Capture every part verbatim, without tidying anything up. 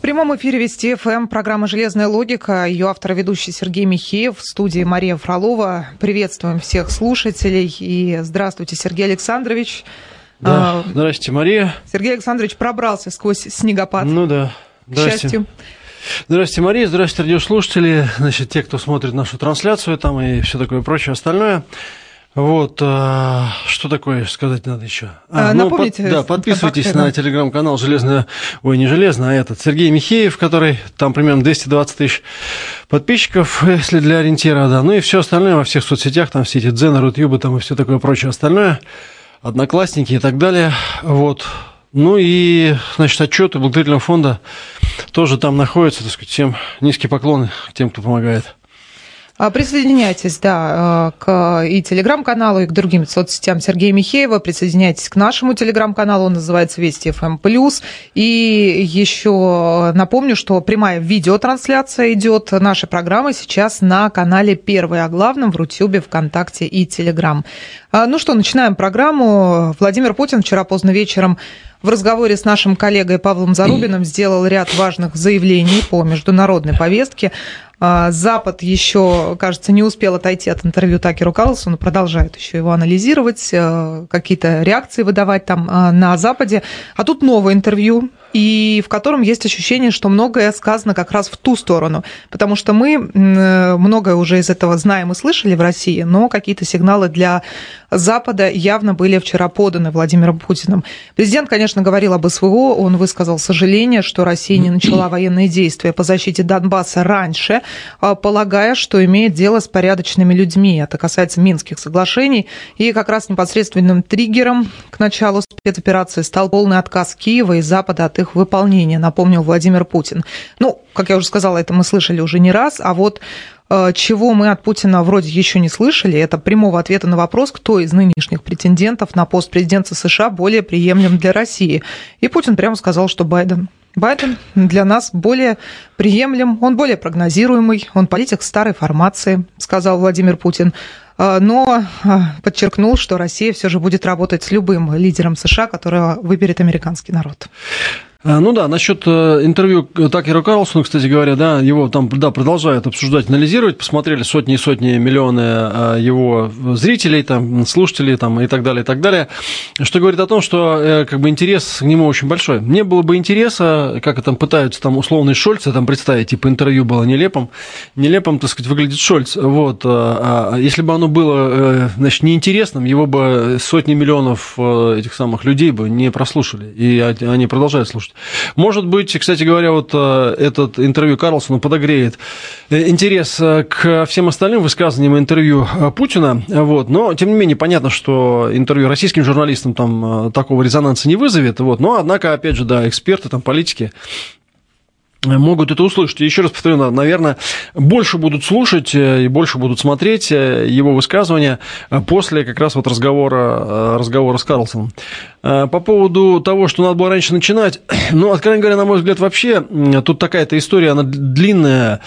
прямом эфире Вести эф эм, программа «Железная логика». Ее автор и ведущий Сергей Михеев, в студии Мария Фролова. Приветствуем всех слушателей. И здравствуйте, Сергей Александрович. Да, здравствуйте, Мария. Сергей Александрович пробрался сквозь снегопад. Ну да, здрасте. К счастью. Здравствуйте, Мария, здравствуйте, радиослушатели, значит, те, кто смотрит нашу трансляцию там и все такое прочее остальное. Вот, а, что такое сказать надо еще? А, ну, напомните, под, да, подписывайтесь контакты, на да. телеграм-канал «Железная», ой, не «Железная», а этот, Сергей Михеев, который, там примерно двести двадцать тысяч подписчиков, если для ориентира, да, ну и все остальное во всех соцсетях, там все эти Дзены, Рутюбы, там и все такое прочее остальное, Одноклассники и так далее, вот. Ну и, значит, отчеты благотворительного фонда тоже там находятся, так сказать, всем низкие поклоны тем, кто помогает. Присоединяйтесь, да, к и телеграм-каналу, и к другим соцсетям Сергея Михеева. Присоединяйтесь к нашему телеграм-каналу, он называется Вести эф эм плюс. И еще напомню, что прямая видеотрансляция идет нашей программы сейчас на канале «Первый о главном» в Рутюбе, ВКонтакте и Телеграм. Ну что, начинаем программу. Владимир Путин вчера поздно вечером в разговоре с нашим коллегой Павлом Зарубиным сделал ряд важных заявлений по международной повестке. Запад еще, кажется, не успел отойти от интервью Такеру Карлсону, продолжает еще его анализировать, какие-то реакции выдавать там на Западе. А тут новое интервью, и в котором есть ощущение, что многое сказано как раз в ту сторону. Потому что мы многое уже из этого знаем и слышали в России, но какие-то сигналы для Запада явно были вчера поданы Владимиром Путиным. Президент, конечно, говорил об эс вэ о, он высказал сожаление, что Россия не начала военные действия по защите Донбасса раньше, полагая, что имеет дело с порядочными людьми. Это касается Минских соглашений. И как раз непосредственным триггером к началу спецоперации стал полный отказ Киева и Запада от их выполнения, напомнил Владимир Путин. Ну, как я уже сказала, это мы слышали уже не раз, а вот чего мы от Путина вроде еще не слышали, это прямого ответа на вопрос, кто из нынешних претендентов на пост президента США более приемлем для России. И Путин прямо сказал, что Байден. Байден для нас более приемлем, он более прогнозируемый, он политик старой формации, сказал Владимир Путин. Но подчеркнул, что Россия все же будет работать с любым лидером США, которого выберет американский народ. Ну да, насчет интервью Такера Карлсона, кстати говоря, да, его там да, продолжают обсуждать, анализировать, посмотрели сотни и сотни, миллионы его зрителей, там, слушателей там, и так далее, и так далее, что говорит о том, что как бы, интерес к нему очень большой. Не было бы интереса, как там пытаются там, условный Шольц там, представить, типа интервью было нелепым, нелепым, так сказать, выглядит Шольц. Вот. А если бы оно было, значит, неинтересным, его бы сотни миллионов этих самых людей бы не прослушали, и они продолжают слушать. Может быть, кстати говоря, вот этот интервью Карлсона подогреет интерес к всем остальным высказываниям интервью Путина, вот, но, тем не менее, понятно, что интервью российским журналистам там такого резонанса не вызовет, вот, но, однако, опять же, да, эксперты, там, политики могут это услышать. И еще раз повторю, наверное, больше будут слушать и больше будут смотреть его высказывания после как раз вот разговора, разговора с Карлсоном. По поводу того, что надо было раньше начинать, ну, откровенно говоря, на мой взгляд, вообще, тут такая-то история, она длинная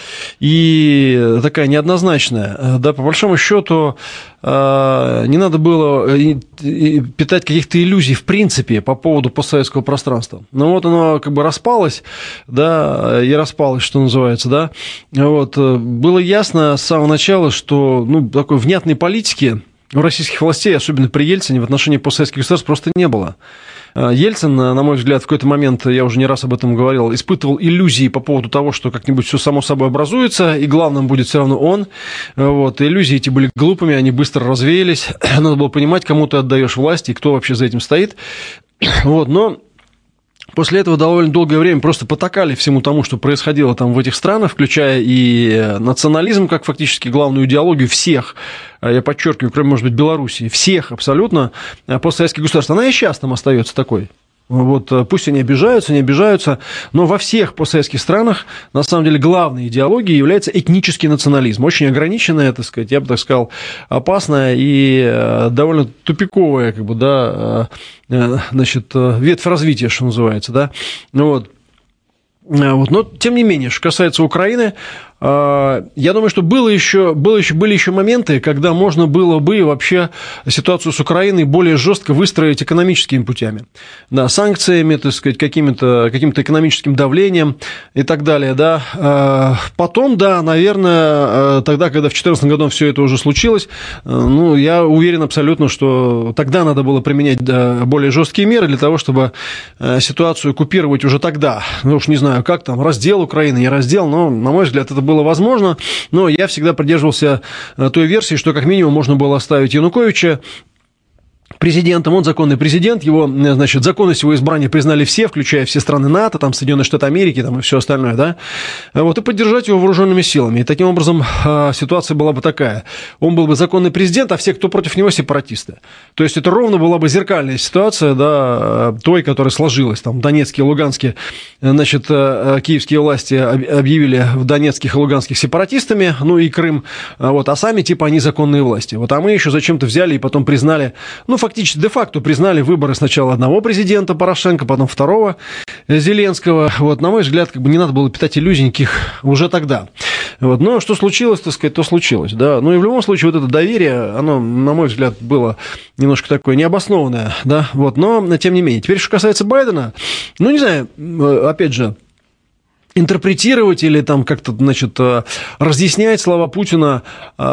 и такая неоднозначная. Да, по большому счету, не надо было питать каких-то иллюзий в принципе по поводу постсоветского пространства. Ну, вот оно как бы распалось, да, и распалось, что называется, да. Вот, было ясно с самого начала, что, ну, такой внятной политики у российских властей, особенно при Ельцине, в отношении постсоветских государств просто не было. Ельцин, на мой взгляд, в какой-то момент, я уже не раз об этом говорил, испытывал иллюзии по поводу того, что как-нибудь все само собой образуется, и главным будет все равно он. Вот. Иллюзии эти были глупыми, они быстро развеялись. Надо было понимать, кому ты отдаешь власть и кто вообще за этим стоит. Вот. Но после этого довольно долгое время просто потакали всему тому, что происходило там в этих странах, включая и национализм, как фактически главную идеологию всех, я подчеркиваю, кроме, может быть, Белоруссии, всех абсолютно постсоветских государств. Она и сейчас там остается такой. Вот, пусть они обижаются, не обижаются, но во всех постсоветских странах, на самом деле, главной идеологией является этнический национализм. Очень ограниченная, так сказать, я бы так сказал, опасная и довольно тупиковая, как бы, да, значит, ветвь развития, что называется, да. Вот. Вот. Но, тем не менее, что касается Украины, я думаю, что было еще, было еще, были еще моменты, когда можно было бы вообще ситуацию с Украиной более жестко выстроить экономическими путями. Да, санкциями, так сказать, каким-то, каким-то экономическим давлением и так далее. Да. Потом, да, наверное, тогда, когда в две тысячи четырнадцатом году все это уже случилось, ну, я уверен абсолютно, что тогда надо было применять да, более жесткие меры для того, чтобы ситуацию купировать уже тогда. Ну, уж не знаю, как там, раздел Украины, не раздел, но, на мой взгляд, это было возможно. Но я всегда придерживался той версии, что как минимум можно было оставить Януковича президентом, он законный президент, его, значит, законность его избрания признали все, включая все страны НАТО, там, Соединенные Штаты Америки, там, и все остальное, да, вот, и поддержать его вооруженными силами. И таким образом ситуация была бы такая. Он был бы законный президент, а все, кто против него, сепаратисты. То есть это ровно была бы зеркальная ситуация, да, той, которая сложилась. Там, в Донецке и Луганске, значит, киевские власти объявили в Донецких и Луганских сепаратистами, ну, и Крым, вот, а сами, типа, они законные власти. Вот, а мы еще зачем-то взяли и потом признали, ну, фактически, де-факто признали выборы сначала одного президента Порошенко, потом второго Зеленского. Вот, на мой взгляд, как бы не надо было питать иллюзий никаких уже тогда. Вот, но что случилось, так сказать, то случилось. Да. Ну и в любом случае вот это доверие, оно, на мой взгляд, было немножко такое необоснованное. Да. Вот, но тем не менее. Теперь, что касается Байдена, ну, не знаю, опять же, интерпретировать или там как-то, значит, разъяснять слова Путина,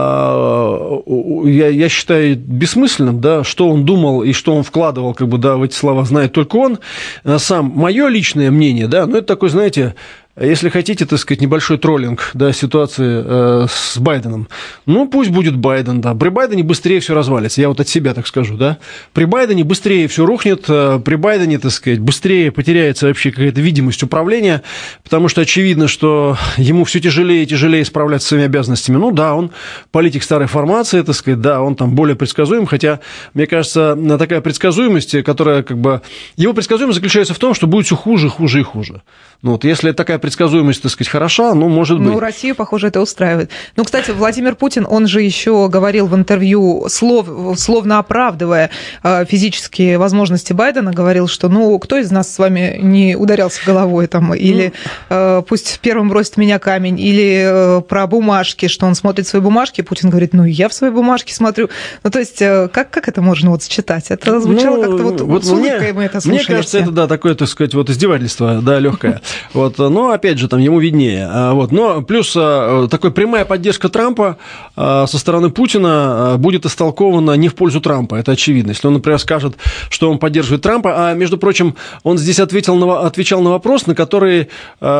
я, я считаю бессмысленным, да, что он думал и что он вкладывал, как бы, да, в эти слова знает только он сам. Мое личное мнение, да, ну, это такой, знаете, если хотите, так сказать, небольшой троллинг, да, ситуации э, с Байденом, ну, пусть будет Байден, да. При Байдене быстрее все развалится, я вот от себя так скажу, да. При Байдене быстрее все рухнет, при Байдене, так сказать, быстрее потеряется вообще какая-то видимость управления, потому что очевидно, что ему все тяжелее и тяжелее справляться с своими обязанностями. Ну, да, он политик старой формации, так сказать, да, он там более предсказуем, хотя, мне кажется, такая предсказуемость, которая, как бы, его предсказуемость заключается в том, что будет все хуже, хуже и хуже. Ну, вот если такая предсказуемость, так сказать, хороша, ну, может быть. Ну, Россию, похоже, это устраивает. Ну, кстати, Владимир Путин, он же еще говорил в интервью, слов, словно оправдывая физические возможности Байдена, говорил, что, ну, кто из нас с вами не ударялся головой, там, или ну... пусть первым бросит в меня камень, или про бумажки, что он смотрит свои бумажки, Путин говорит, ну, я в свои бумажки смотрю. Ну, то есть, как, как это можно вот сочетать? Это звучало ну, как-то вот, вот с улыбкой мы это слушали. Мне кажется, все. Это, да, такое, так сказать, вот издевательство, да, легкое. Вот, но, опять же, там ему виднее. Вот, но плюс такой прямая поддержка Трампа со стороны Путина будет истолкована не в пользу Трампа, это очевидно. Если он, например, скажет, что он поддерживает Трампа, а, между прочим, он здесь ответил на, отвечал на вопрос, на который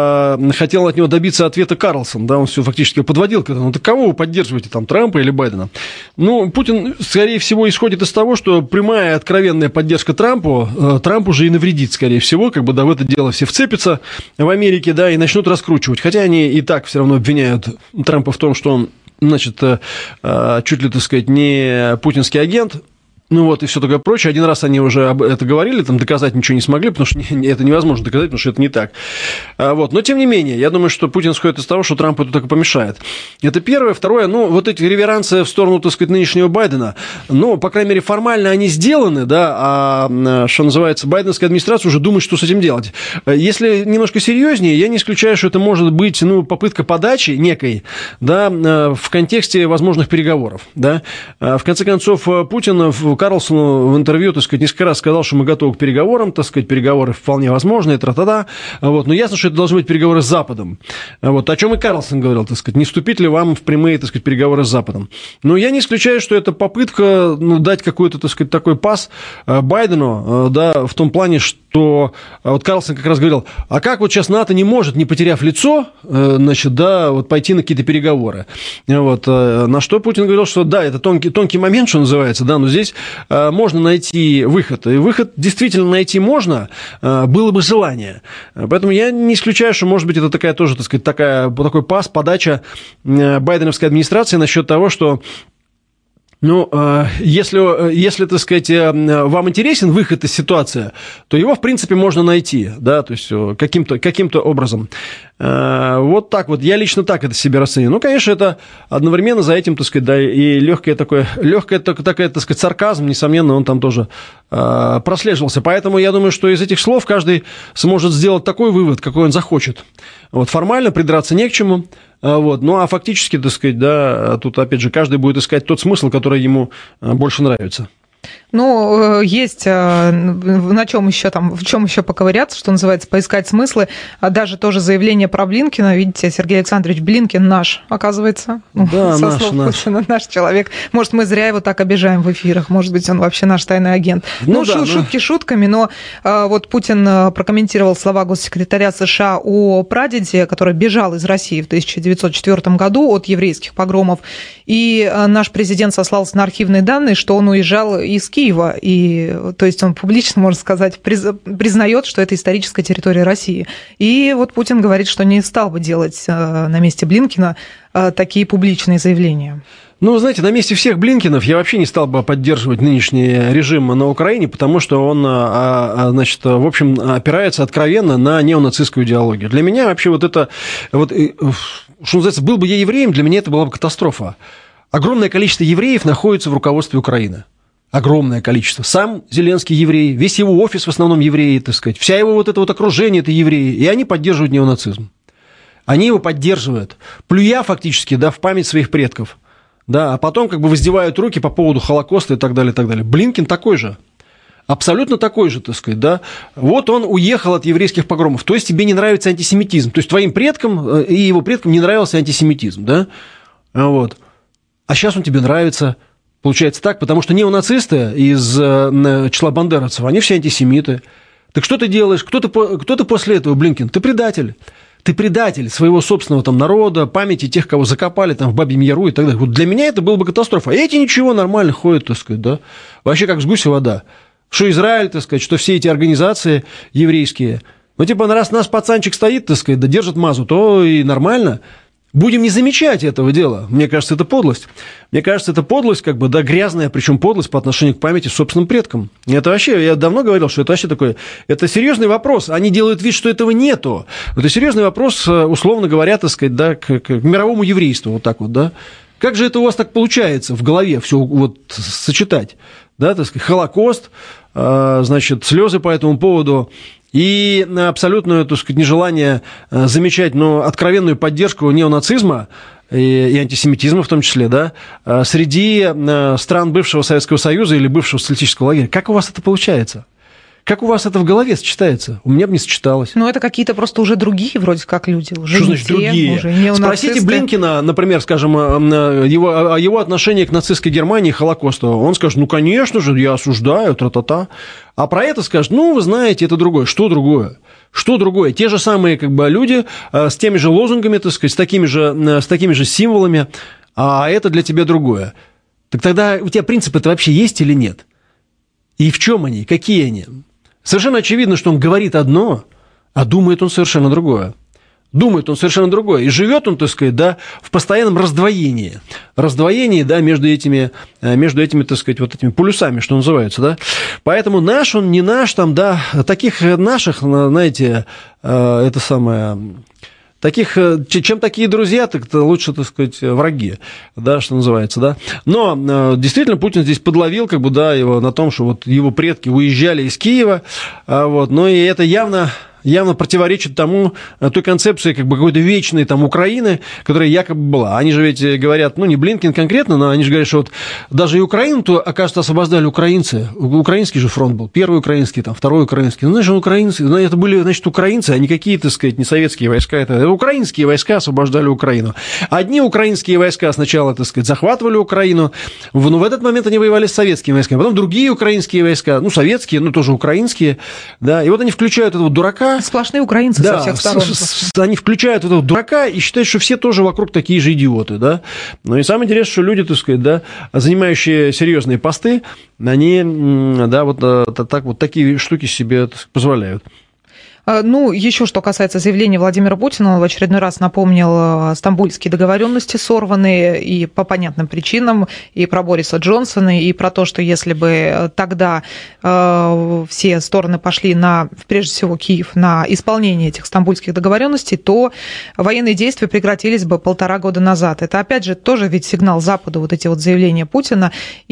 э, хотел от него добиться ответа Карлсон, да, он все фактически подводил к этому. Ну, так кого вы поддерживаете, там, Трампа или Байдена? Ну, Путин, скорее всего, исходит из того, что прямая откровенная поддержка Трампу, э, Трампу же и навредит, скорее всего, как бы, да, в это дело все вцепятся в Америке, да, и начнут раскручивать. Хотя они и так все равно обвиняют Трампа в том, что он, значит, чуть ли, так сказать, не путинский агент. Ну вот, и все такое прочее. Один раз они уже об это говорили, там доказать ничего не смогли, потому что это невозможно доказать, потому что это не так. Вот. Но, тем не менее, я думаю, что Путин исходит из того, что Трампу это только помешает. Это первое. Второе, ну, вот эти реверансы в сторону, так сказать, нынешнего Байдена, ну, по крайней мере, формально они сделаны, да, а, что называется, байденская администрация уже думает, что с этим делать. Если немножко серьезнее, я не исключаю, что это может быть, ну, попытка подачи некой, да, в контексте возможных переговоров, да. В конце концов, Путин в Карлсону в интервью, так сказать, несколько раз сказал, что мы готовы к переговорам, так сказать, переговоры вполне возможны, и тра-та-та. Вот. Но ясно, что это должны быть переговоры с Западом. Вот. О чем и Карлсон говорил, так сказать, не вступить ли вам в прямые, так сказать, переговоры с Западом. Но я не исключаю, что это попытка, ну, дать какой-то, так сказать, такой пас Байдену, да, в том плане, что вот Карлсон как раз говорил, а как вот сейчас НАТО не может, не потеряв лицо, значит, да, вот пойти на какие-то переговоры. Вот. На что Путин говорил, что да, это тонкий, тонкий момент, что называется, да, но здесь можно найти выход. И выход действительно найти можно, было бы желание. Поэтому я не исключаю, что, может быть, это такая тоже, так сказать, такая, такой пас, подача байденовской администрации насчет того, что ну, если, если, так сказать, вам интересен выход из ситуации, то его, в принципе, можно найти, да, то есть каким-то, каким-то образом. Вот так вот, я лично так это себе расцениваю. Ну, конечно, это одновременно за этим, так сказать, да, и легкое такое, легкое такое, так сказать, сарказм, несомненно, он там тоже прослеживался. Поэтому я думаю, что из этих слов каждый сможет сделать такой вывод, какой он захочет. Вот формально придраться не к чему, Вот. Ну, а фактически, так сказать, да, тут, опять же, каждый будет искать тот смысл, который ему больше нравится. Ну, есть на чем еще там, в чем еще поковыряться, что называется, поискать смыслы. Даже тоже заявление про Блинкена, видите, Сергей Александрович Блинкен наш, оказывается, да, со наш, слов наш. Путина, наш человек. Может, мы зря его так обижаем в эфирах, может быть, он вообще наш тайный агент. Ну, ну да, шутки ну... шутками, но вот Путин прокомментировал слова госсекретаря США о прадеде, который бежал из России в тысяча девятьсот четвёртом году от еврейских погромов, и наш президент сослался на архивные данные, что он уезжал из Киева, и, то есть он публично, можно сказать, признает, что это историческая территория России. И вот Путин говорит, что не стал бы делать на месте Блинкена такие публичные заявления. Ну, вы знаете, на месте всех Блинкенов я вообще не стал бы поддерживать нынешний режим на Украине, потому что он, значит, в общем, опирается откровенно на неонацистскую идеологию. Для меня вообще вот это, вот, что называется, был бы я евреем, для меня это была бы катастрофа. Огромное количество евреев находится в руководстве Украины. Огромное количество. Сам Зеленский еврей, весь его офис в основном евреи, так сказать, вся его вот это вот окружение – это евреи, и они поддерживают неонацизм. Они его поддерживают, плюя фактически, да, в память своих предков, да, а потом как бы воздевают руки по поводу Холокоста и так далее, и так далее. Блинкен такой же, абсолютно такой же, так сказать, да. Вот он уехал от еврейских погромов, то есть тебе не нравится антисемитизм, то есть твоим предкам и его предкам не нравился антисемитизм, да, вот. А сейчас он тебе нравится. Получается так, потому что неонацисты из числа бандеровцев, они все антисемиты. Так что ты делаешь? Кто ты, кто ты после этого, Блинкен? Ты предатель. Ты предатель своего собственного там народа, памяти тех, кого закопали там в Бабьем Яру и так далее. Вот для меня это было бы катастрофа. А эти ничего, нормально ходят, так сказать, да. Вообще как с гуся вода. Что Израиль, так сказать, что все эти организации еврейские. Ну, типа, раз наш пацанчик стоит, так сказать, да держит мазу, то и нормально. Будем не замечать этого дела. Мне кажется, это подлость. Мне кажется, это подлость, как бы, да, грязная, причем подлость по отношению к памяти собственным предкам. Это вообще, я давно говорил, что это вообще такое, это серьезный вопрос. Они делают вид, что этого нету. Это серьезный вопрос, условно говоря, так сказать, да, к, к мировому еврейству, вот так вот, да. Как же это у вас так получается в голове все вот сочетать, да, так сказать, Холокост, значит, слезы по этому поводу. И абсолютное, так сказать, нежелание замечать, но откровенную поддержку неонацизма и, и антисемитизма в том числе, да, среди стран бывшего Советского Союза или бывшего социалистического лагеря. Как у вас это получается? Как у вас это в голове сочетается? У меня бы не сочеталось. Ну, это какие-то просто уже другие вроде как люди. Уже что значит те, другие? Уже спросите Блинкена, например, скажем, его, его отношение к нацистской Германии и Холокосту. Он скажет, ну, конечно же, я осуждаю, тра-та-та. А про это скажет, ну, вы знаете, это другое. Что другое? Что другое? Те же самые как бы, люди с теми же лозунгами, так сказать, с такими же, с такими же символами, а это для тебя другое. Так тогда у тебя принципы-то вообще есть или нет? И в чем они? Какие они? Совершенно очевидно, что он говорит одно, а думает он совершенно другое. Думает он совершенно другое. И живет он, так сказать, да, в постоянном раздвоении. Раздвоении, да, между этими, между этими, так сказать, вот этими полюсами, что называется, да. Поэтому наш он, не наш, там, да, таких наших, знаете, это самое... Таких, чем такие друзья, так это лучше, так сказать, враги, да, что называется, да. Но действительно Путин здесь подловил, как бы, да, его на том, что вот его предки уезжали из Киева, вот, но и это явно... явно противоречит тому, той концепции как бы какой-то вечной там Украины, которая якобы была. Они же ведь говорят, ну, не Блинкен конкретно, но они же говорят, что вот даже и Украину-то, оказывается, освобождали украинцы. Украинский же фронт был, первый украинский, там, второй украинский. Ну, знаешь, украинцы, ну, это были, значит, украинцы, а не какие-то, так сказать, не советские войска. Это украинские войска освобождали Украину. Одни украинские войска сначала, так сказать, захватывали Украину, но в этот момент они воевали с советскими войсками. Потом другие украинские войска, ну, советские, ну, тоже украинские, да, и вот они включают этого дурака. Сплошные украинцы, да, со всех сторон. С, с, они включают этого дурака и считают, что все тоже вокруг такие же идиоты, да. Ну и самое интересное, что люди, так сказать, да, занимающие серьезные посты, они, да, вот так вот такие штуки себе позволяют. Ну, еще что касается заявления Владимира Путина, он в очередной раз напомнил стамбульские договоренности, сорванные и по понятным причинам, и про Бориса Джонсона, и про то, что если бы тогда э, все стороны пошли на, прежде всего, Киев, на исполнение этих стамбульских договоренностей, то военные действия прекратились бы полтора года назад. Это, опять же, тоже ведь сигнал Западу, вот эти вот заявления Путина,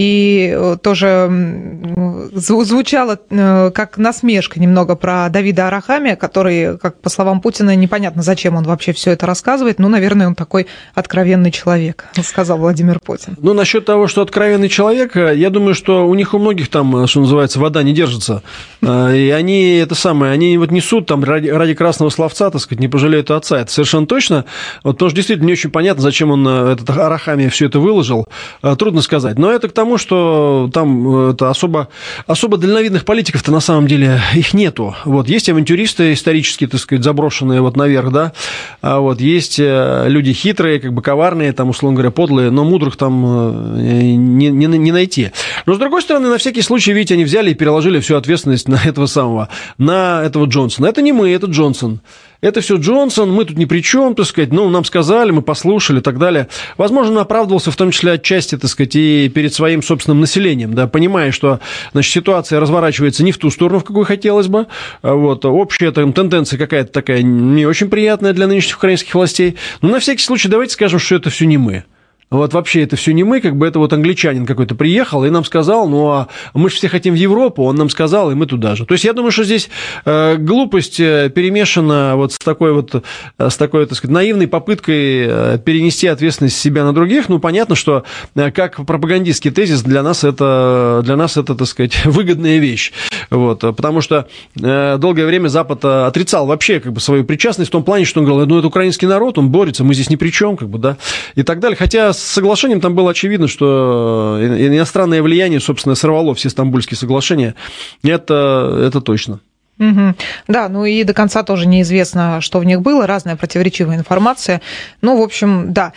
и тоже звучало как насмешка немного про Давида Арахамеда, маме, который, как по словам Путина, непонятно, зачем он вообще все это рассказывает. Ну, наверное, он такой откровенный человек, сказал Владимир Путин. Ну, насчет того, что откровенный человек, я думаю, что у них у многих там, что называется, вода не держится. И они, это самое, они вот несут там ради, ради красного словца, так сказать, не пожалеют отца. Это совершенно точно. Вот, потому что действительно не очень понятно, зачем он этот Арахамия все это выложил. Трудно сказать. Но это к тому, что там это особо, особо дальновидных политиков-то на самом деле их нету. Вот, есть авантюристы исторические, так сказать, заброшенные вот наверх, да. А вот, есть люди хитрые, как бы коварные, там, условно говоря, подлые, но мудрых там не, не, не найти. Но, с другой стороны, на всякий случай, видите, они взяли и переложили всю ответственность на этого самого, на этого Джонсона. Это не мы, это Джонсон. Это все Джонсон, мы тут ни при чем, так сказать, ну, нам сказали, мы послушали и так далее. Возможно, он оправдывался в том числе отчасти, так сказать, и перед своим собственным населением, да, понимая, что, значит, ситуация разворачивается не в ту сторону, в какую хотелось бы, вот, общая там тенденция какая-то такая не очень приятная для нынешних украинских властей, но на всякий случай давайте скажем, что это все не мы. Вот вообще это все не мы, как бы это вот англичанин какой-то приехал и нам сказал, ну а мы же все хотим в Европу, он нам сказал, и мы туда же. То есть я думаю, что здесь э, глупость перемешана вот с такой вот, с такой, так сказать, наивной попыткой перенести ответственность себя на других. Ну, понятно, что как пропагандистский тезис для нас это, для нас это, так сказать, выгодная вещь. Вот, потому что э, долгое время Запад отрицал вообще как бы свою причастность в том плане, что он говорил, ну это украинский народ, он борется, мы здесь ни при чем, как бы, да, и так далее. Хотя с соглашением там было очевидно, что иностранное влияние, собственно, сорвало все Стамбульские соглашения. Это, это точно. Угу. Да, ну и до конца тоже неизвестно, что в них было, разная противоречивая информация. Ну, в общем, да.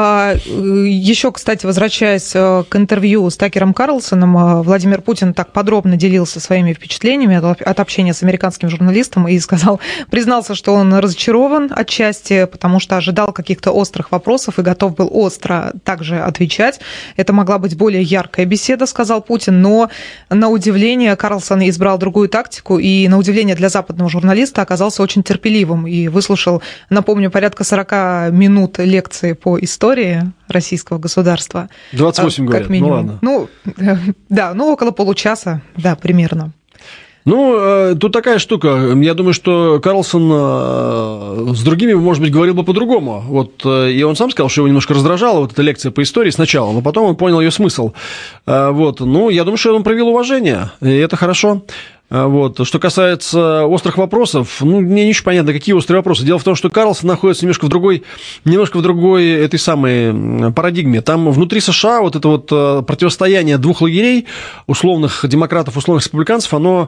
Еще, кстати, возвращаясь к интервью с Такером Карлсоном, Владимир Путин так подробно делился своими впечатлениями от общения с американским журналистом и сказал, признался, что он разочарован отчасти, потому что ожидал каких-то острых вопросов и готов был остро также отвечать. Это могла быть более яркая беседа, сказал Путин, но на удивление Карлсон избрал другую тактику и на удивление удивление для западного журналиста оказался очень терпеливым и выслушал, напомню, порядка сорок минут лекции по истории российского государства. двадцать восемь, как говорят, минимум. Ну ладно. Ну, да, ну около получаса, да, примерно. Ну, тут такая штука. Я думаю, что Карлсон с другими, может быть, говорил бы по-другому. Вот, и он сам сказал, что его немножко раздражала вот эта лекция по истории сначала, но потом он понял ее смысл. Вот. Ну, я думаю, что он проявил уважение, и это хорошо. Вот. Что касается острых вопросов, ну, мне не очень понятно, какие острые вопросы. Дело в том, что Карлсон находится немножко в другой, немножко в другой этой самой парадигме. Там внутри США вот это вот противостояние двух лагерей, условных демократов, условных республиканцев, оно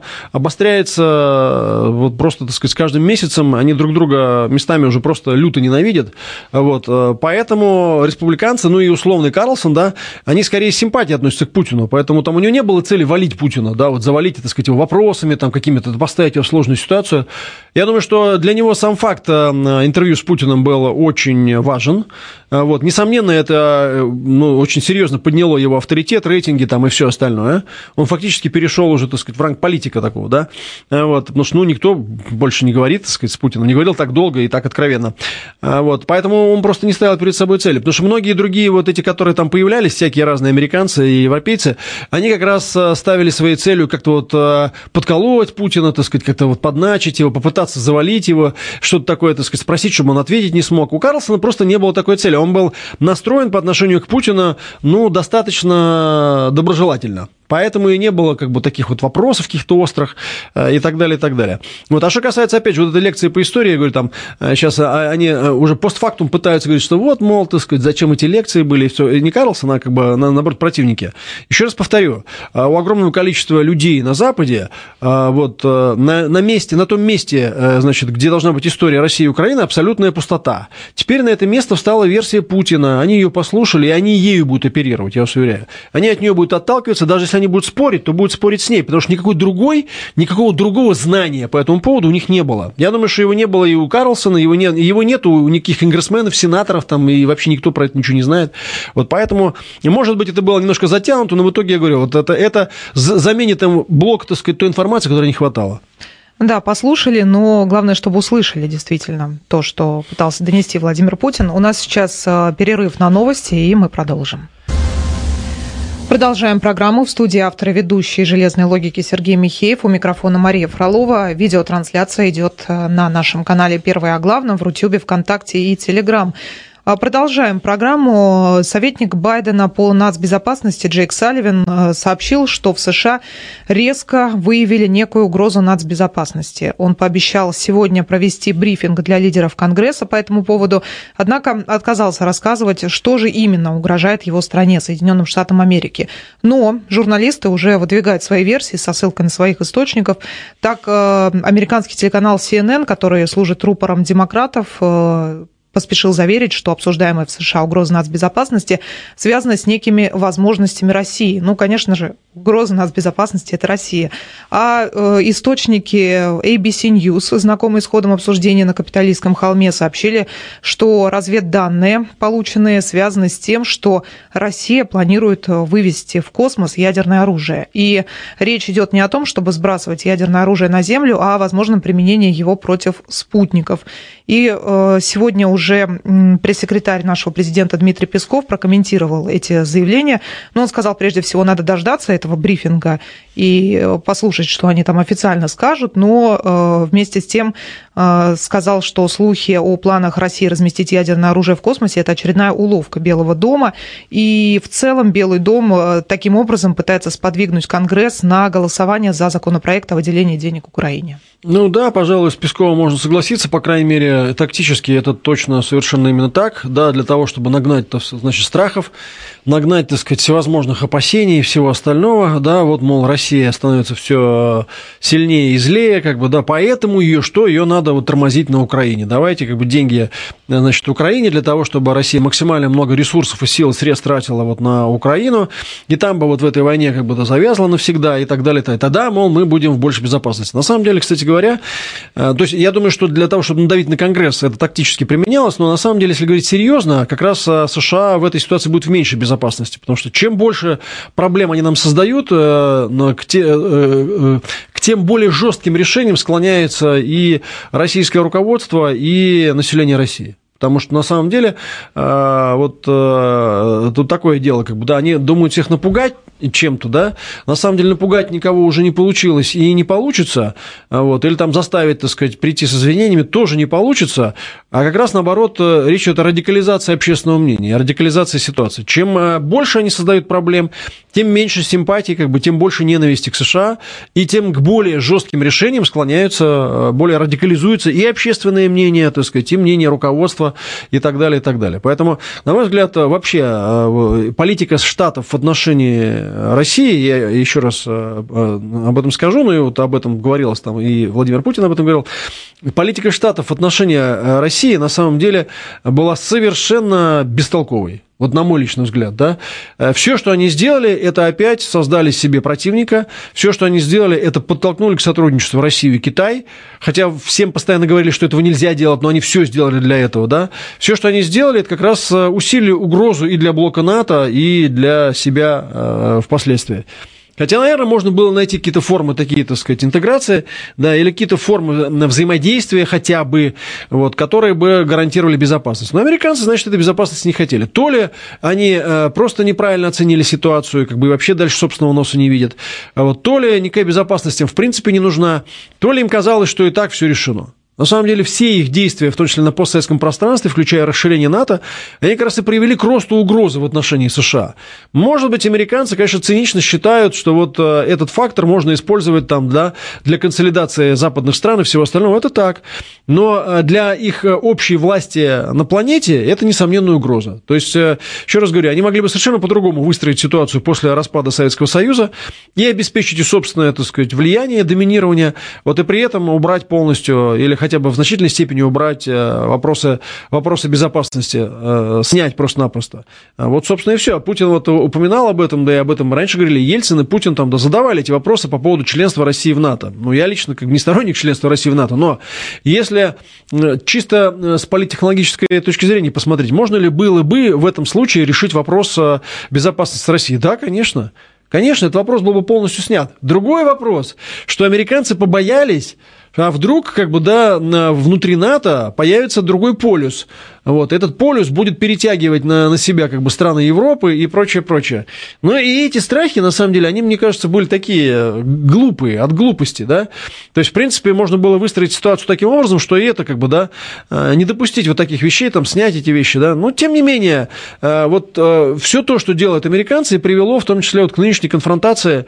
обостряется вот просто, так сказать, с каждым месяцем. Они друг друга местами уже просто люто ненавидят. Вот. Поэтому республиканцы, ну и условный Карлсон, да, они скорее с симпатией относятся к Путину. Поэтому там у него не было цели валить Путина, да, вот завалить, так сказать, его вопросы, там какими-то, поставить его в сложную ситуацию. Я думаю, что для него сам факт интервью с Путиным был очень важен. Вот. Несомненно, это ну, очень серьезно подняло его авторитет, рейтинги там, и все остальное. Он фактически перешел уже, так сказать, в ранг политика такого, да, вот. Потому что ну, никто больше не говорит, так сказать, с Путиным, не говорил так долго и так откровенно. Вот. Поэтому он просто не ставил перед собой цели. Потому что многие другие вот эти, которые там появлялись, всякие разные американцы и европейцы, они как раз ставили своей целью как-то вот подколоть Путина, так сказать, как-то вот подначить его, попытаться завалить его, что-то такое, так сказать, спросить, чтобы он ответить не смог. У Карлсона просто не было такой цели. Он был настроен по отношению к Путину, ну, достаточно доброжелательно. Поэтому и не было как бы таких вот вопросов каких-то острых и так далее, и так далее. Вот. А что касается, опять же, вот этой лекции по истории, я говорю, там, сейчас они уже постфактум пытаются говорить, что вот, мол, так сказать, зачем эти лекции были, и все. И не Карлсон, а как бы, наоборот, противники. Еще раз повторю, у огромного количества людей на Западе, вот, на, на месте, на том месте, значит, где должна быть история России и Украины, абсолютная пустота. Теперь на это место встала версия Путина, они ее послушали, и они ею будут оперировать, я вас уверяю. Они от нее будут отталкиваться, даже если они будут спорить, то будут спорить с ней, потому что никакой другой, никакого другого знания по этому поводу у них не было. Я думаю, что его не было и у Карлсона, его, не, его нету у никаких конгрессменов, сенаторов, там, и вообще никто про это ничего не знает. Вот поэтому, может быть, это было немножко затянуто, но в итоге, я говорю, вот это, это заменит им блок, так сказать, той информации, которой не хватало. Да, послушали, но главное, чтобы услышали действительно то, что пытался донести Владимир Путин. У нас сейчас перерыв на новости, и мы продолжим. Продолжаем программу. В студии автор и ведущий «Железной логики» Сергей Михеев. У микрофона Мария Фролова. Видеотрансляция идет на нашем канале «Первое о главном» в Рутюбе, ВКонтакте и Телеграм. Продолжаем программу. Советник Байдена по нацбезопасности Джейк Салливан сообщил, что в США резко выявили некую угрозу нацбезопасности. Он пообещал сегодня провести брифинг для лидеров Конгресса по этому поводу, однако отказался рассказывать, что же именно угрожает его стране, Соединенным Штатам Америки. Но журналисты уже выдвигают свои версии со ссылкой на своих источников. Так, американский телеканал си эн эн, который служит рупором демократов, поспешил заверить, что обсуждаемая в США угроза нацбезопасности связана с некими возможностями России. Ну, конечно же, угроза нацбезопасности – это Россия. А э, источники эй би си News, знакомые с ходом обсуждения на Капитолийском холме, сообщили, что разведданные, полученные, связаны с тем, что Россия планирует вывести в космос ядерное оружие. И речь идет не о том, чтобы сбрасывать ядерное оружие на Землю, а о возможном применении его против спутников. И э, сегодня уже Уже пресс-секретарь нашего президента Дмитрий Песков прокомментировал эти заявления, но он сказал, прежде всего, надо дождаться этого брифинга и послушать, что они там официально скажут, но вместе с тем сказал, что слухи о планах России разместить ядерное оружие в космосе – это очередная уловка Белого дома, и в целом Белый дом таким образом пытается сподвигнуть Конгресс на голосование за законопроект о выделении денег Украине. Ну да, пожалуй, с Песковым можно согласиться, по крайней мере, тактически это точно совершенно именно так, да, для того, чтобы нагнать, значит, страхов, нагнать, так сказать, всевозможных опасений и всего остального, да, вот, мол, Россия становится все сильнее и злее, как бы, да, поэтому ее что, ее надо вот тормозить на Украине, давайте, как бы, деньги, значит, Украине для того, чтобы Россия максимально много ресурсов и сил и средств тратила вот на Украину, и там бы вот в этой войне, как бы, да, завязла навсегда и так далее, и тогда, мол, мы будем в большей безопасности. На самом деле, кстати говоря, то есть я думаю, что для того, чтобы надавить на Конгресс, это тактически применялось, но на самом деле, если говорить серьезно, как раз США в этой ситуации будет в меньшей безопасности, потому что чем больше проблем они нам создают, к тем более жестким решениям склоняется и российское руководство, и население России. Потому что, на самом деле, вот тут такое дело, как бы, да, они думают всех напугать чем-то, да, на самом деле напугать никого уже не получилось и не получится, вот, или там заставить, так сказать, прийти с извинениями тоже не получится, а как раз наоборот речь идет о радикализации общественного мнения, о радикализации ситуации. Чем больше они создают проблем, тем меньше симпатии, как бы, тем больше ненависти к США, и тем к более жестким решениям склоняются, более радикализуются и общественное мнение, так сказать, и мнение руководства, и так далее, и так далее. Поэтому, на мой взгляд, вообще политика Штатов в отношении России, я еще раз об этом скажу, ну и вот об этом говорилось там, и Владимир Путин об этом говорил, политика Штатов в отношении России на самом деле была совершенно бестолковой. Вот на мой личный взгляд, да, все, что они сделали, это опять создали себе противника, все, что они сделали, это подтолкнули к сотрудничеству Россию и Китай, хотя всем постоянно говорили, что этого нельзя делать, но они все сделали для этого, да, все, что они сделали, это как раз усилили угрозу и для блока НАТО, и для себя э, впоследствии. Хотя, наверное, можно было найти какие-то формы такие, так сказать, интеграции, да, или какие-то формы взаимодействия хотя бы, вот, которые бы гарантировали безопасность. Но американцы, значит, этой безопасности не хотели. То ли они э, просто неправильно оценили ситуацию, как бы вообще дальше собственного носа не видят, вот, то ли никакая безопасность им в принципе не нужна, то ли им казалось, что и так все решено. На самом деле, все их действия, в том числе на постсоветском пространстве, включая расширение НАТО, они как раз и привели к росту угрозы в отношении США. Может быть, американцы, конечно, цинично считают, что вот этот фактор можно использовать там, да, для консолидации западных стран и всего остального. Это так. Но для их общей власти на планете это несомненная угроза. То есть, еще раз говорю, они могли бы совершенно по-другому выстроить ситуацию после распада Советского Союза и обеспечить и собственное, так сказать, влияние, доминирование, вот, и при этом убрать полностью или хотя бы в значительной степени убрать вопросы, вопросы безопасности, снять просто-напросто. Вот, собственно, и все. Путин вот упоминал об этом, да и об этом раньше говорили Ельцин и Путин там, да, задавали эти вопросы по поводу членства России в НАТО. Ну, я лично как не сторонник членства России в НАТО, но если чисто с политтехнологической точки зрения посмотреть, можно ли было бы в этом случае решить вопрос безопасности России? Да, конечно. Конечно, этот вопрос был бы полностью снят. Другой вопрос, что американцы побоялись, А вдруг, как бы, да, внутри НАТО появится другой полюс. Вот, этот полюс будет перетягивать на, на себя, как бы, страны Европы и прочее, прочее. Ну, и эти страхи, на самом деле, они, мне кажется, были такие глупые, от глупости, да. То есть, в принципе, можно было выстроить ситуацию таким образом, что и это, как бы, да, не допустить вот таких вещей, там, снять эти вещи, да. Но, тем не менее, вот все то, что делают американцы, привело, в том числе, вот к нынешней конфронтации,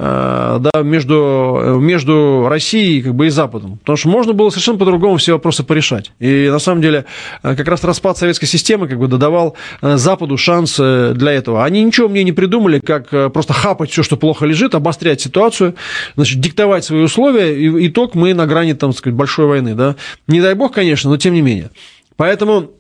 да, между, между Россией, как бы, и Западом. Потому что можно было совершенно по-другому все вопросы порешать. И, на самом деле, как раз распад советской системы, как бы, додавал Западу шанс для этого. Они ничего мне не придумали, как просто хапать все, что плохо лежит, обострять ситуацию, значит, диктовать свои условия, и итог мы на грани, там, так сказать, большой войны, да. Не дай бог, конечно, но тем не менее. Поэтому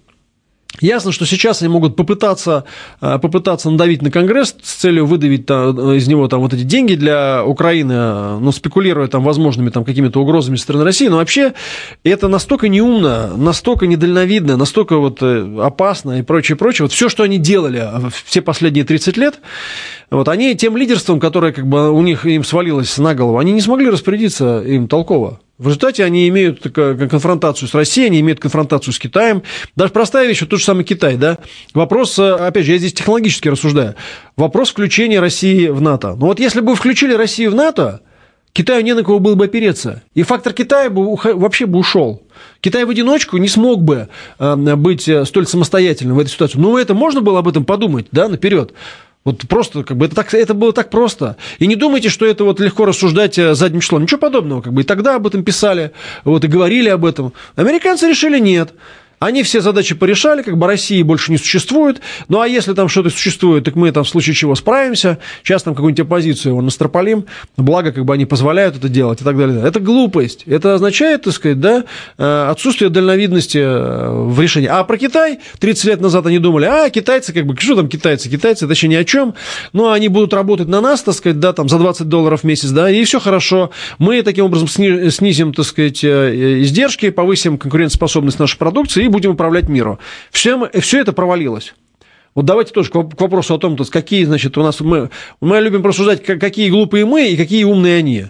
ясно, что сейчас они могут попытаться, попытаться надавить на Конгресс с целью выдавить там, из него там, вот эти деньги для Украины, ну, спекулируя там возможными там, какими-то угрозами со стороны России, но вообще это настолько неумно, настолько недальновидно, настолько вот опасно и прочее, прочее. Вот все, что они делали все последние тридцать лет, вот, они тем лидерством, которое как бы у них им свалилось на голову, они не смогли распорядиться им толково. В результате они имеют конфронтацию с Россией, они имеют конфронтацию с Китаем. Даже простая вещь, вот тот же самый Китай, да. Вопрос, опять же, я здесь технологически рассуждаю. Вопрос включения России в НАТО. Ну вот если бы включили Россию в НАТО, Китаю не на кого было бы опереться. И фактор Китая бы вообще бы ушел. Китай в одиночку не смог бы быть столь самостоятельным в этой ситуации. Ну, это можно было об этом подумать, да, наперед. Вот просто, как бы, это, так, это было так просто. И не думайте, что это вот легко рассуждать задним числом. Ничего подобного. Как бы, и тогда об этом писали, вот, и говорили об этом. Американцы решили нет. Они все задачи порешали, как бы России больше не существует. Ну, а если там что-то существует, так мы там в случае чего справимся. Сейчас там какую-нибудь оппозицию его настропалим. Благо, как бы они позволяют это делать и так далее. Это глупость. Это означает, так сказать, да, отсутствие дальновидности в решении. А про Китай тридцать лет назад они думали, а, китайцы, как бы, что там китайцы? Китайцы, это еще ни о чем. Ну, они будут работать на нас, так сказать, да, там, за двадцать долларов в месяц, да, и все хорошо. Мы таким образом снизим, так сказать, издержки, повысим конкурентоспособность нашей продукции и будем управлять миром. Все, все это провалилось. Вот давайте тоже к вопросу о том, то есть, какие, значит, у нас... Мы, мы любим просуждать, какие глупые мы и какие умные они.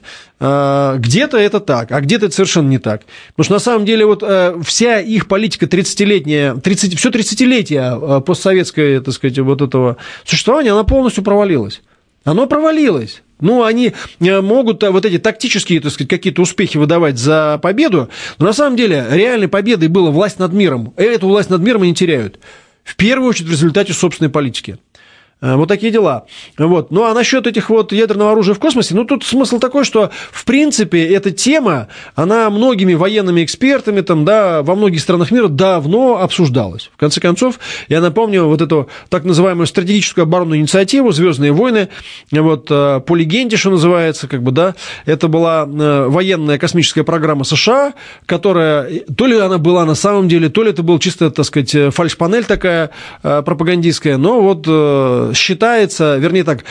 Где-то это так, а где-то это совершенно не так. Потому что, на самом деле, вот вся их политика тридцатилетняя, тридцать, все тридцатилетие постсоветское, так сказать, вот этого существования, она полностью провалилась. Оно провалилось. Ну, они могут вот эти тактические, так сказать, какие-то успехи выдавать за победу, но на самом деле реальной победой была власть над миром. И эту власть над миром они теряют. В первую очередь в результате собственной политики. Вот такие дела. Вот. Ну, а насчет этих вот ядерного оружия в космосе, ну, тут смысл такой, что, в принципе, эта тема, она многими военными экспертами, там, да, во многих странах мира давно обсуждалась. В конце концов, я напомню вот эту так называемую стратегическую оборонную инициативу «Звездные войны», вот, по легенде, что называется, как бы, да, это была военная космическая программа США, которая, то ли она была на самом деле, то ли это была чисто, так сказать, фальшпанель такая пропагандистская, но вот считается, вернее так,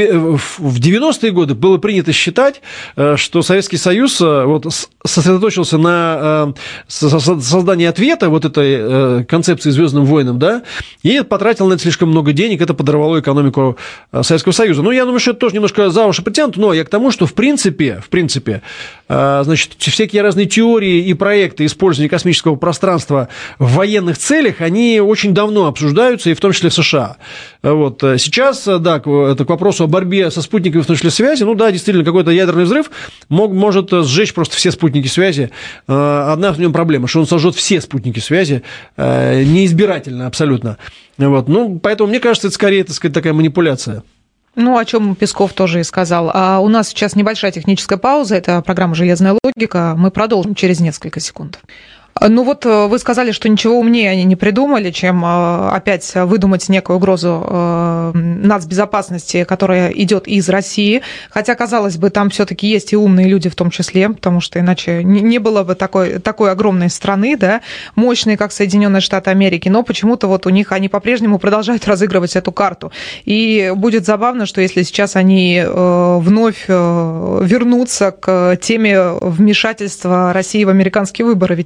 в девяностые годы было принято считать, что Советский Союз вот сосредоточился на создании ответа вот этой концепции «Звездным войнам», да, и потратил на это слишком много денег, это подорвало экономику Советского Союза. Ну, я думаю, что это тоже немножко за уши притянуто, но я к тому, что в принципе, в принципе, значит, всякие разные теории и проекты использования космического пространства в военных целях, они очень давно обсуждаются, и в том числе в США. Вот. Сейчас, да, это к вопросу о борьбе со спутниками, в том числе связи, ну да, действительно, какой-то ядерный взрыв мог, может сжечь просто все спутники связи. Одна в нем проблема, что он сожжет все спутники связи, неизбирательно абсолютно. Вот. Ну, поэтому, мне кажется, это скорее, так сказать, такая манипуляция. Ну, о чем Песков тоже и сказал. А у нас сейчас небольшая техническая пауза, это программа «Железная логика», мы продолжим через несколько секунд. Ну вот вы сказали, что ничего умнее они не придумали, чем опять выдумать некую угрозу нацбезопасности, которая идет из России. Хотя, казалось бы, там все-таки есть и умные люди в том числе, потому что иначе не было бы такой, такой огромной страны, да, мощной, как Соединенные Штаты Америки, но почему-то вот у них они по-прежнему продолжают разыгрывать эту карту. И будет забавно, что если сейчас они вновь вернутся к теме вмешательства России в американские выборы, ведь это тоже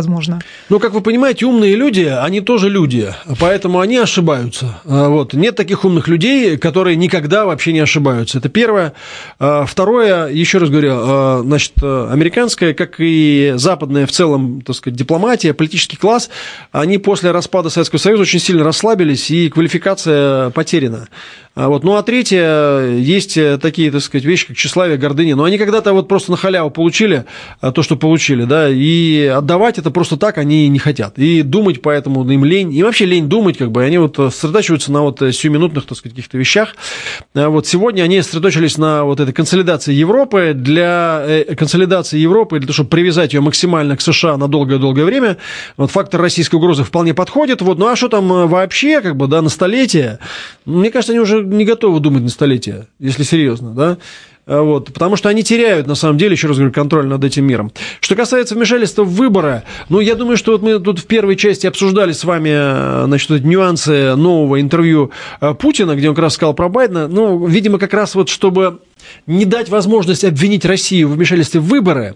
возможно. Ну, как вы понимаете, умные люди, они тоже люди, поэтому они ошибаются. Вот. Нет таких умных людей, которые никогда вообще не ошибаются. Это первое. Второе, еще раз говорю, значит, американская, как и западная в целом, так сказать, дипломатия, политический класс, они после распада Советского Союза очень сильно расслабились, и квалификация потеряна. Вот. Ну, а третье, есть такие, так сказать, вещи, как тщеславие, гордыня. Но они когда-то вот просто на халяву получили то, что получили, да, и отдавать это просто так они не хотят. И думать поэтому им лень, и вообще лень думать, как бы, они вот сосредотачиваются на вот сиюминутных, так сказать, каких-то вещах. Вот сегодня они сосредоточились на вот этой консолидации Европы, для консолидации Европы, для того, чтобы привязать ее максимально к США на долгое-долгое время. Вот фактор российской угрозы вполне подходит. Вот. Ну, а что там вообще, как бы, да, на столетие? Мне кажется, они уже не готовы думать на столетие, если серьезно, да, вот, потому что они теряют, на самом деле, еще раз говорю, контроль над этим миром. Что касается вмешательства в выборы, ну, я думаю, что вот мы тут в первой части обсуждали с вами, значит, нюансы нового интервью Путина, где он как раз сказал про Байдена, ну, видимо, как раз вот, чтобы не дать возможность обвинить Россию в вмешательстве в выборы,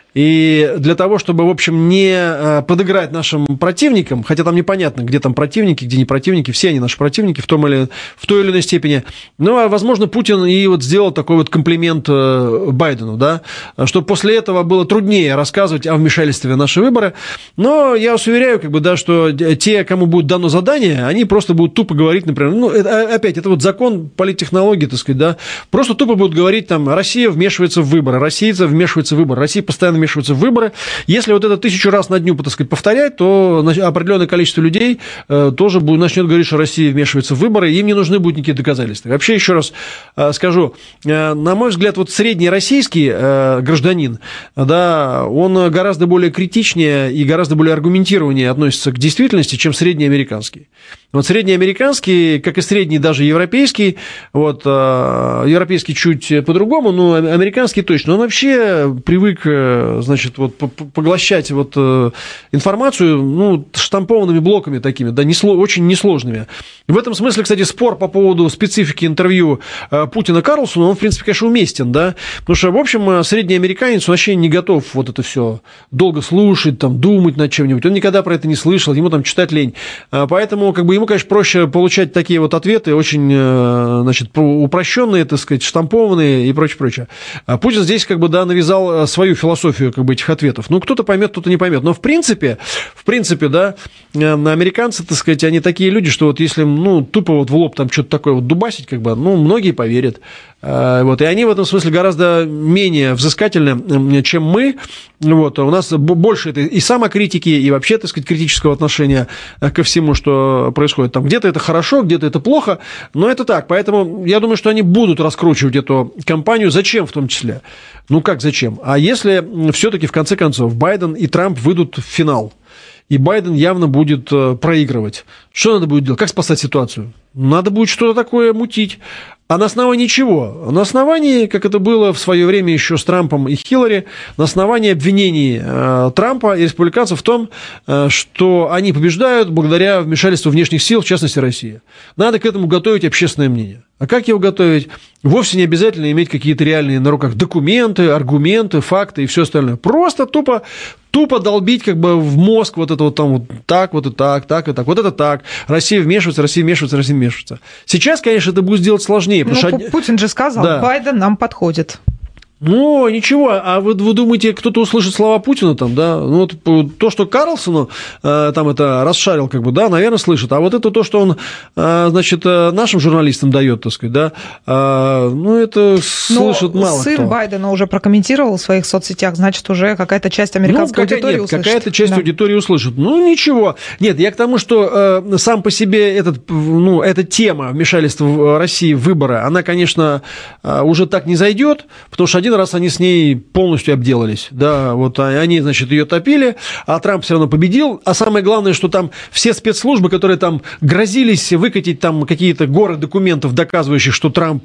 и для того, чтобы, в общем, не подыграть нашим противникам, хотя там непонятно, где там противники, где не противники, все они наши противники в том или, в той или иной степени. Ну, возможно, Путин и вот сделал такой вот комплимент Байдену, да, что после этого было труднее рассказывать о вмешательстве в наши выборы. Но я вас уверяю, как бы, да, что те, кому будет дано задание, они просто будут тупо говорить, например, ну, это, опять, это вот закон политтехнологии, так сказать, да, просто тупо будут говорить, там, Россия вмешивается в выборы, российцы вмешиваются в выборы, Россия постоянно вмешиваются в выборы. Если вот это тысячу раз на дню, так сказать, повторять, то определенное количество людей тоже начнет говорить, что Россия вмешивается в выборы, и им не нужны будут никакие доказательства. Вообще, еще раз скажу, на мой взгляд, вот средний российский гражданин, да, он гораздо более критичнее и гораздо более аргументированнее относится к действительности, чем средний американский. Вот средний американский, как и средний даже европейский, вот, европейский чуть по-другому, но американский точно, он вообще привык, значит, вот, поглощать вот информацию, ну, штампованными блоками такими, да, несло, очень несложными. В этом смысле, кстати, спор по поводу специфики интервью Путина Карлсону, он, в принципе, конечно, уместен, да, потому что, в общем, средний американец вообще не готов вот это все долго слушать, там, думать над чем-нибудь, он никогда про это не слышал, ему там читать лень, поэтому, как бы, ему, конечно, проще получать такие вот ответы, очень, значит, упрощенные, так сказать, штампованные и прочее, прочее. А Путин здесь, как бы, да, навязал свою философию, как бы, этих ответов. Ну, кто-то поймет, кто-то не поймет. Но, в принципе, в принципе, да, американцы, так сказать, они такие люди, что вот если, ну, тупо вот в лоб там что-то такое вот дубасить, как бы, ну, многие поверят. Вот, и они в этом смысле гораздо менее взыскательны, чем мы. Вот, у нас больше это и самокритики, и вообще, так сказать, критического отношения ко всему, что происходит. Там где-то это хорошо, где-то это плохо, но это так. Поэтому я думаю, что они будут раскручивать эту кампанию. Зачем в том числе? Ну, как зачем? А если все-таки, в конце концов, Байден и Трамп выйдут в финал, и Байден явно будет проигрывать, что надо будет делать? Как спасать ситуацию? Надо будет что-то такое мутить. А на основании чего? На основании, как это было в свое время еще с Трампом и Хиллари, на основании обвинений э, Трампа и республиканцев в том, э, что они побеждают благодаря вмешательству внешних сил, в частности, России. Надо к этому готовить общественное мнение. А как его готовить? Вовсе не обязательно иметь какие-то реальные на руках документы, аргументы, факты и все остальное. Просто тупо, тупо долбить как бы в мозг вот это вот там вот так, вот и так, так и так, вот это так. Россия вмешивается, Россия вмешивается, Россия вмешивается. Сейчас, конечно, это будет сделать сложнее. Ну, что... Путин же сказал, да. Байден нам подходит. Ну, ничего, а вы, вы думаете, кто-то услышит слова Путина там, да? Ну, вот то, что Карлсону э, там это расшарил, как бы, да, наверное, слышит. А вот это то, что он, э, значит, нашим журналистам дает, так сказать, да, э, ну, это слышит Но мало сын кто. Байдена уже прокомментировал в своих соцсетях, значит, уже какая-то часть американской ну, какая, аудитории нет, услышит. Какая-то часть да. аудитории услышит. Ну, ничего. Нет, я к тому, что э, сам по себе этот, ну, эта тема вмешательства в России в выборы, она, конечно, э, уже так не зайдет, потому что один Один раз они с ней полностью обделались, да, вот они, значит, ее топили, а Трамп все равно победил, а самое главное, что там все спецслужбы, которые там грозились выкатить там какие-то горы документов, доказывающих, что Трамп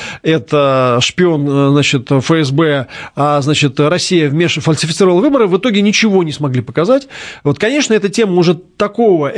это шпион, значит, эф эс бэ, а, значит, Россия вмеш... фальсифицировала выборы, в итоге ничего не смогли показать. Вот, конечно, эта тема уже такого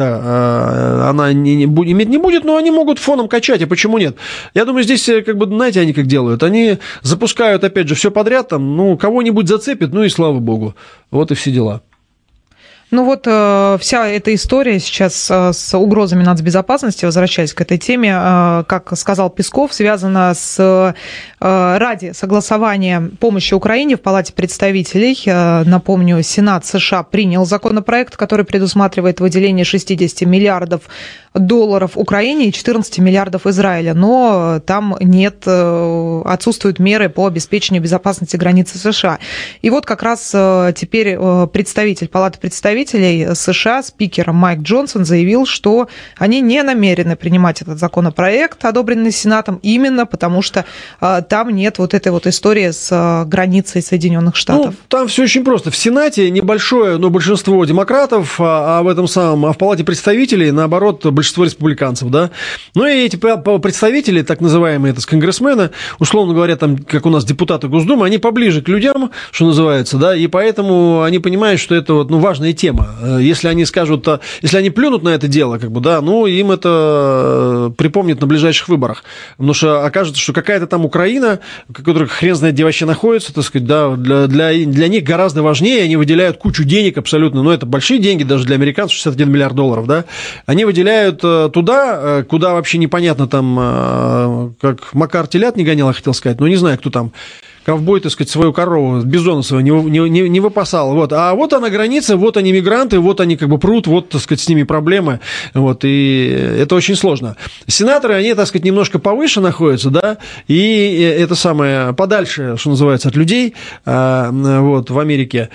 эффекта она не, не, иметь не будет, но они могут фоном качать, а почему нет? Я думаю, здесь, как бы, знаете, они как делают, они запускают опять же, все подряд, там, ну, кого-нибудь зацепит, ну и слава богу. Вот и все дела. Ну вот э, вся эта история сейчас э, с угрозами нацбезопасности, возвращаясь к этой теме, э, как сказал Песков, связана с э, ради согласования помощи Украине в Палате представителей. Э, напомню, Сенат США принял законопроект, который предусматривает выделение шестьдесят миллиардов долларов Украине и четырнадцать миллиардов Израиля, но там нет, э, отсутствуют меры по обеспечению безопасности границы США. И вот как раз э, теперь э, представитель Палаты представителей США, спикер Майк Джонсон, заявил, что они не намерены принимать этот законопроект, одобренный Сенатом, именно потому что а, там нет вот этой вот истории с а, границей Соединенных Штатов. Ну, там все очень просто. В Сенате небольшое, но большинство демократов, а, а в этом самом, а в Палате представителей, наоборот, большинство республиканцев, да. Ну и эти представители, так называемые, это конгрессмены, условно говоря, там, как у нас депутаты Госдумы, они поближе к людям, что называется, да, и поэтому они понимают, что это вот, ну, важная тема. Если они скажут, если они плюнут на это дело, как бы, да, ну, им это припомнит на ближайших выборах. Потому что окажется, что какая-то там Украина, которая хрен знает, где вообще находится, так сказать, да, для, для, для них гораздо важнее, они выделяют кучу денег абсолютно, ну, это большие деньги даже для американцев, шестьдесят один миллиард долларов, да, они выделяют туда, куда вообще непонятно там, как Макар телят не гонял, я хотел сказать, но не знаю, кто там, ковбой, так сказать, свою корову, бизона своего не, не, не выпасал. Вот. А вот она граница, вот они мигранты, вот они как бы прут, вот, так сказать, с ними проблемы. Вот. И это очень сложно. Сенаторы, они, так сказать, немножко повыше находятся, да, и это самое подальше, что называется, от людей, вот, в Америке.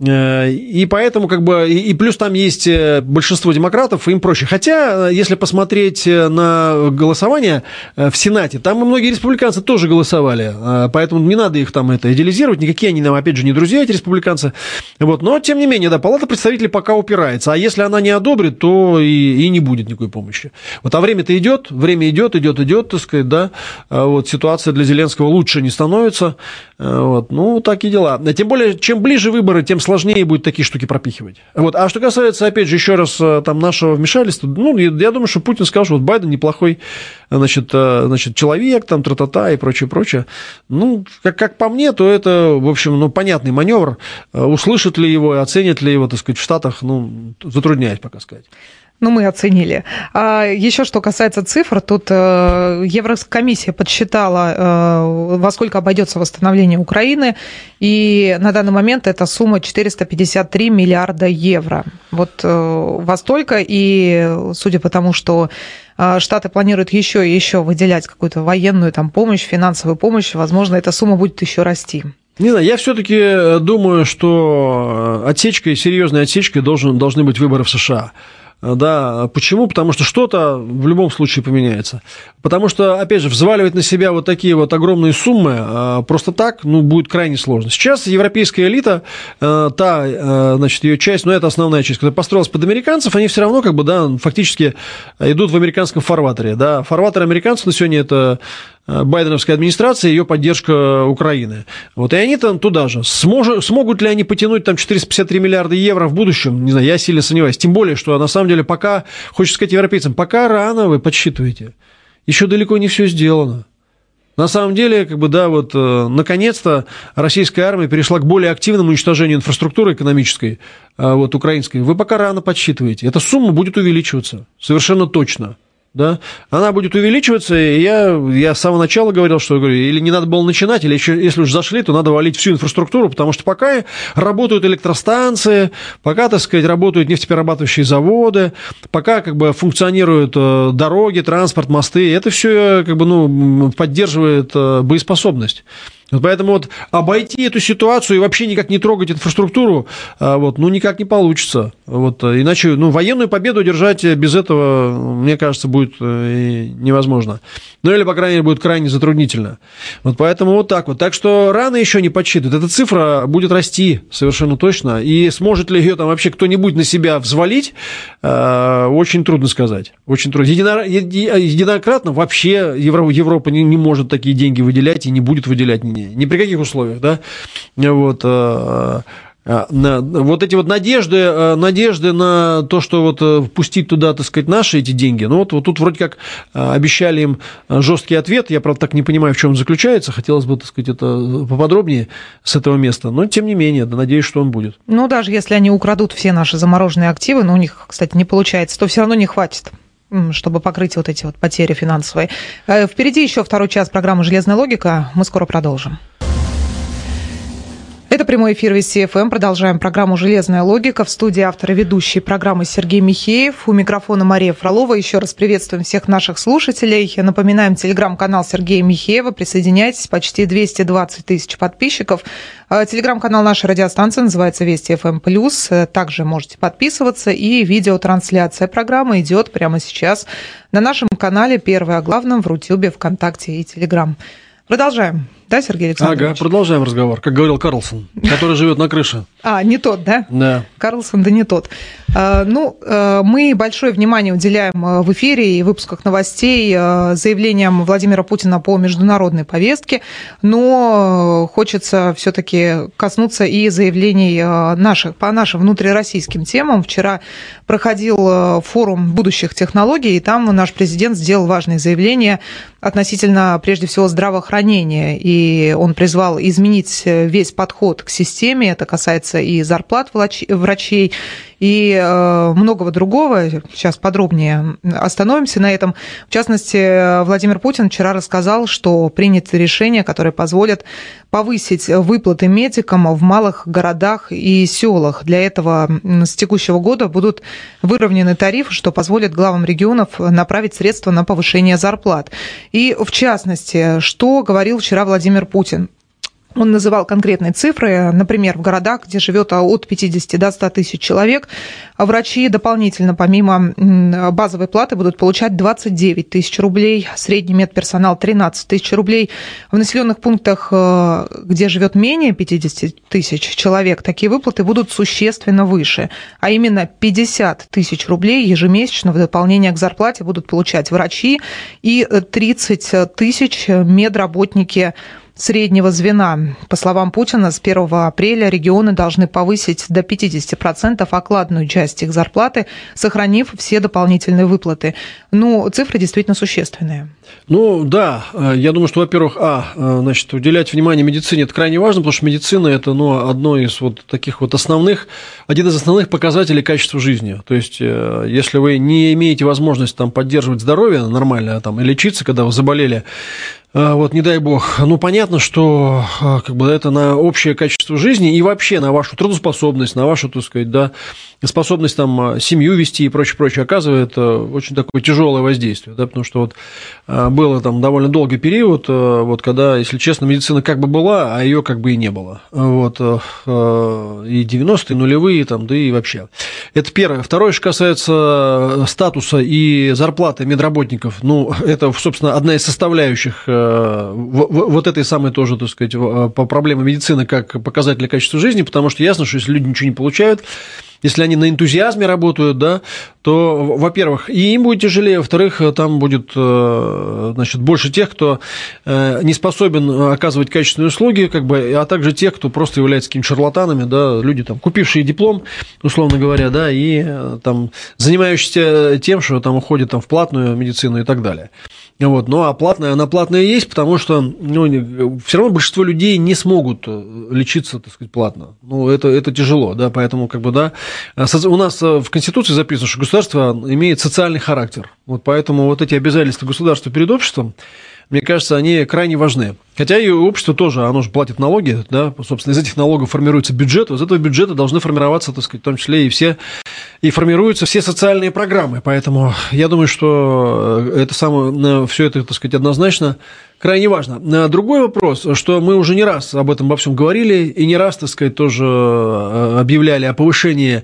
И поэтому, как бы, и плюс там есть большинство демократов, им проще. Хотя, если посмотреть на голосование в Сенате, там и многие республиканцы тоже голосовали, поэтому не надо их там это идеализировать, никакие они нам, опять же, не друзья, эти республиканцы. Вот. Но, тем не менее, да, Палата представителей пока упирается, а если она не одобрит, то и, и не будет никакой помощи. Вот, а время-то идет, время идет, идет, идет, так сказать, да, вот, ситуация для Зеленского лучше не становится, вот, ну, такие дела. Тем более, чем ближе выборы, тем сложнее сложнее будет такие штуки пропихивать. Вот. А что касается, опять же, еще раз там нашего вмешательства, ну, я думаю, что Путин сказал, что вот Байден неплохой, значит, значит человек, там, тра-та-та и прочее, прочее. Ну, как, как по мне, то это, в общем, ну, понятный маневр. Услышат ли его, оценят ли его, так сказать, в Штатах, ну, затрудняюсь пока сказать. Ну, мы оценили. А еще что касается цифр, тут Еврокомиссия подсчитала, во сколько обойдется восстановление Украины, и на данный момент эта сумма четыреста пятьдесят три миллиарда евро. Вот во столько, и судя по тому, что Штаты планируют еще и еще выделять какую-то военную там помощь, финансовую помощь, возможно, эта сумма будет еще расти. Не знаю, я все-таки думаю, что отсечкой, серьезной отсечкой должен, должны быть выборы в США. Да, почему? Потому что что-то в любом случае поменяется. Потому что, опять же, взваливать на себя вот такие вот огромные суммы просто так, ну, будет крайне сложно. Сейчас европейская элита, та, значит, ее часть, ну, это основная часть, которая построилась под американцев, они все равно, как бы, да, фактически идут в американском фарватере, да. Фарватер американцев на сегодня это байденовская администрация и ее поддержка Украины. Вот, и они там туда же. Смож, смогут ли они потянуть там четыреста пятьдесят три миллиарда евро в будущем? Не знаю, я сильно сомневаюсь. Тем более, что на самом деле пока, хочется сказать европейцам, пока рано вы подсчитываете. Еще далеко не все сделано. На самом деле, как бы, да, вот, наконец-то российская армия перешла к более активному уничтожению инфраструктуры экономической, вот, украинской. Вы пока рано подсчитываете. Эта сумма будет увеличиваться. Совершенно точно. Да, она будет увеличиваться, и я, я с самого начала говорил, что говорю, или не надо было начинать, или еще, если уж зашли, то надо валить всю инфраструктуру, потому что пока работают электростанции, пока, так сказать, работают нефтеперерабатывающие заводы, пока, как бы, функционируют дороги, транспорт, мосты, это все, как бы, ну, поддерживает боеспособность. Вот поэтому вот обойти эту ситуацию и вообще никак не трогать инфраструктуру, вот, ну, никак не получится. Вот, иначе, ну, военную победу держать без этого, мне кажется, будет невозможно. Ну, или, по крайней мере, будет крайне затруднительно. Вот поэтому вот так вот. Так что рано еще не подсчитывают. Эта цифра будет расти совершенно точно. И сможет ли ее там вообще кто-нибудь на себя взвалить, очень трудно сказать. Очень трудно. Единократно вообще Европа не может такие деньги выделять и не будет выделять ни ни при каких условиях, да, вот, Вот эти вот надежды, надежды на то, что вот впустить туда, так сказать, наши эти деньги, ну вот, вот тут вроде как обещали им жесткий ответ, я, правда, так не понимаю, в чем он заключается, хотелось бы, так сказать, это поподробнее с этого места, но тем не менее, да, надеюсь, что он будет. Ну, даже если они украдут все наши замороженные активы, но у них, кстати, не получается, то все равно не хватит, чтобы покрыть вот эти вот потери финансовые. Впереди еще второй час программы «Железная логика». Мы скоро продолжим. Это прямой эфир Вести эф эм. Продолжаем программу «Железная логика». В студии автор и ведущий программы Сергей Михеев. У микрофона Мария Фролова. Еще раз приветствуем всех наших слушателей. Напоминаем, телеграм-канал Сергея Михеева. Присоединяйтесь. Почти двести двадцать тысяч подписчиков. Телеграм-канал нашей радиостанции называется Вести эф эм плюс. Также можете подписываться. И видеотрансляция программы идет прямо сейчас на нашем канале «Первое о главном» в Рутюбе, ВКонтакте и Телеграм. Продолжаем. Да, Сергей Александрович? Ага, продолжаем разговор, как говорил Карлсон, который живет на крыше. А, не тот, да? Да. Карлсон, да не тот. Ну, мы большое внимание уделяем в эфире и выпусках новостей заявлениям Владимира Путина по международной повестке, но хочется все-таки коснуться и заявлений наших, по нашим внутрироссийским темам. Вчера проходил форум будущих технологий, и там наш президент сделал важные заявления относительно, прежде всего, здравоохранения. И он призвал изменить весь подход к системе. Это касается и зарплат врачей, и многого другого. Сейчас подробнее остановимся на этом. В частности, Владимир Путин вчера рассказал, что принято решение, которое позволит повысить выплаты медикам в малых городах и селах. Для этого с текущего года будут выровнены тарифы, что позволит главам регионов направить средства на повышение зарплат. И, в частности, что говорил вчера Владимир Путин? Он называл конкретные цифры, например, в городах, где живет от пятидесяти до ста тысяч человек, врачи дополнительно, помимо базовой платы, будут получать двадцать девять тысяч рублей, средний медперсонал тринадцать тысяч рублей. В населенных пунктах, где живет менее пятидесяти тысяч человек, такие выплаты будут существенно выше, а именно пятьдесят тысяч рублей ежемесячно в дополнение к зарплате будут получать врачи и тридцать тысяч медработники среднего звена. По словам Путина, с первого апреля регионы должны повысить до пятидесяти процентов окладную часть их зарплаты, сохранив все дополнительные выплаты. Ну, цифры действительно существенные. Ну, да, я думаю, что, во-первых, а, значит, уделять внимание медицине – это крайне важно, потому что медицина – это, ну, одно из вот таких вот основных, один из основных показателей качества жизни. То есть, если вы не имеете возможности там поддерживать здоровье нормально, там, и лечиться, когда вы заболели, вот, не дай бог, ну, понятно, что как бы это на общее качество жизни и вообще на вашу трудоспособность, на вашу, так сказать, да, способность там семью вести и прочее, прочее, оказывает очень такое тяжелое воздействие, да, потому что вот было там довольно долгий период, вот, когда, если честно, медицина как бы была, а ее как бы и не было, вот, и девяностые, нулевые, там, да и вообще. Это первое. Второе, что касается статуса и зарплаты медработников, ну, это, собственно, одна из составляющих вот этой самой тоже, так сказать, по проблеме медицины как показателя качества жизни, потому что ясно, что если люди ничего не получают, если они на энтузиазме работают, да, то, во-первых, и им будет тяжелее, во-вторых, там будет, значит, больше тех, кто не способен оказывать качественные услуги, как бы, а также тех, кто просто является какими-то шарлатанами, да, люди, там, купившие диплом, условно говоря, да, и там, занимающиеся тем, что там уходят там, в платную медицину и так далее. Вот. Ну, а платная, она платная есть, потому что ну, все равно большинство людей не смогут лечиться, так сказать, платно. Ну, это, это тяжело, да, поэтому, как бы, да, у нас в Конституции записано, что государство имеет социальный характер. Вот поэтому вот эти обязательства государства перед обществом, мне кажется, они крайне важны. Хотя и общество тоже, оно же платит налоги, да, собственно, из этих налогов формируется бюджет, из этого бюджета должны формироваться, так сказать, в том числе и все, и формируются все социальные программы, поэтому я думаю, что это самое, все это, так сказать, однозначно крайне важно. Другой вопрос, что мы уже не раз об этом во всем говорили, и не раз, так сказать, тоже объявляли о повышении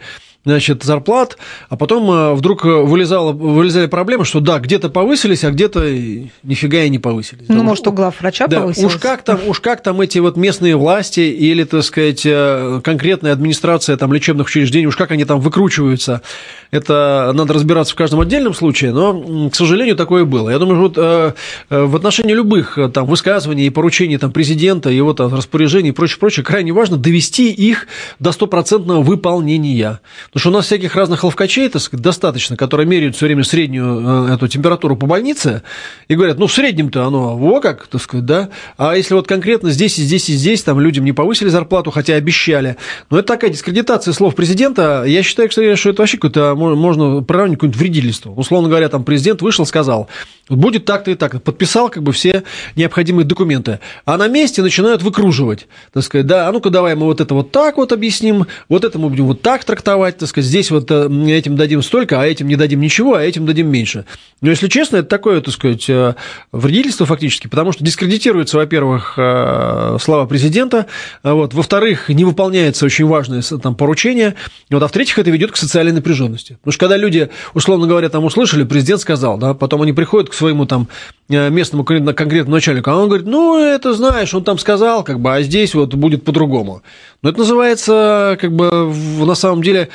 значит, зарплат, а потом вдруг вылезала, вылезали проблемы, что да, где-то повысились, а где-то нифига и не повысились. Ну, да, может, у главврача да, повысилось? Уж как, там, уж как там эти вот местные власти или, так сказать, конкретная администрация там, лечебных учреждений, уж как они там выкручиваются, это надо разбираться в каждом отдельном случае, но, к сожалению, такое было. Я думаю, вот в отношении любых там, высказываний и поручений там, президента, его там, распоряжений и прочее, прочее, крайне важно довести их до стопроцентного выполнения. Потому что у нас всяких разных ловкачей, так сказать, достаточно, которые меряют все время среднюю эту температуру по больнице и говорят, ну, в среднем-то оно, во как, так сказать, да, а если вот конкретно здесь и здесь и здесь, там людям не повысили зарплату, хотя обещали, но это такая дискредитация слов президента, я считаю, что это вообще какое-то, можно приравнить какое-нибудь вредительство. Условно говоря, там президент вышел, сказал, будет так-то и так, подписал как бы все необходимые документы, а на месте начинают выкруживать, так сказать, да, а ну-ка давай мы вот это вот так вот объясним, вот это мы будем вот так трактовать, так сказать, здесь вот этим дадим столько, а этим не дадим ничего, а этим дадим меньше. Но, если честно, это такое, так сказать, вредительство фактически, потому что дискредитируются, во-первых, слова президента, вот, во-вторых, не выполняется очень важное там поручение, вот, а в-третьих, это ведет к социальной напряженности. Потому что когда люди, условно говоря, там услышали, президент сказал, да, потом они приходят к своему там местному конкретному начальнику, а он говорит, ну, это знаешь, он там сказал, как бы, а здесь вот будет по-другому. Но это называется, как бы, на самом деле,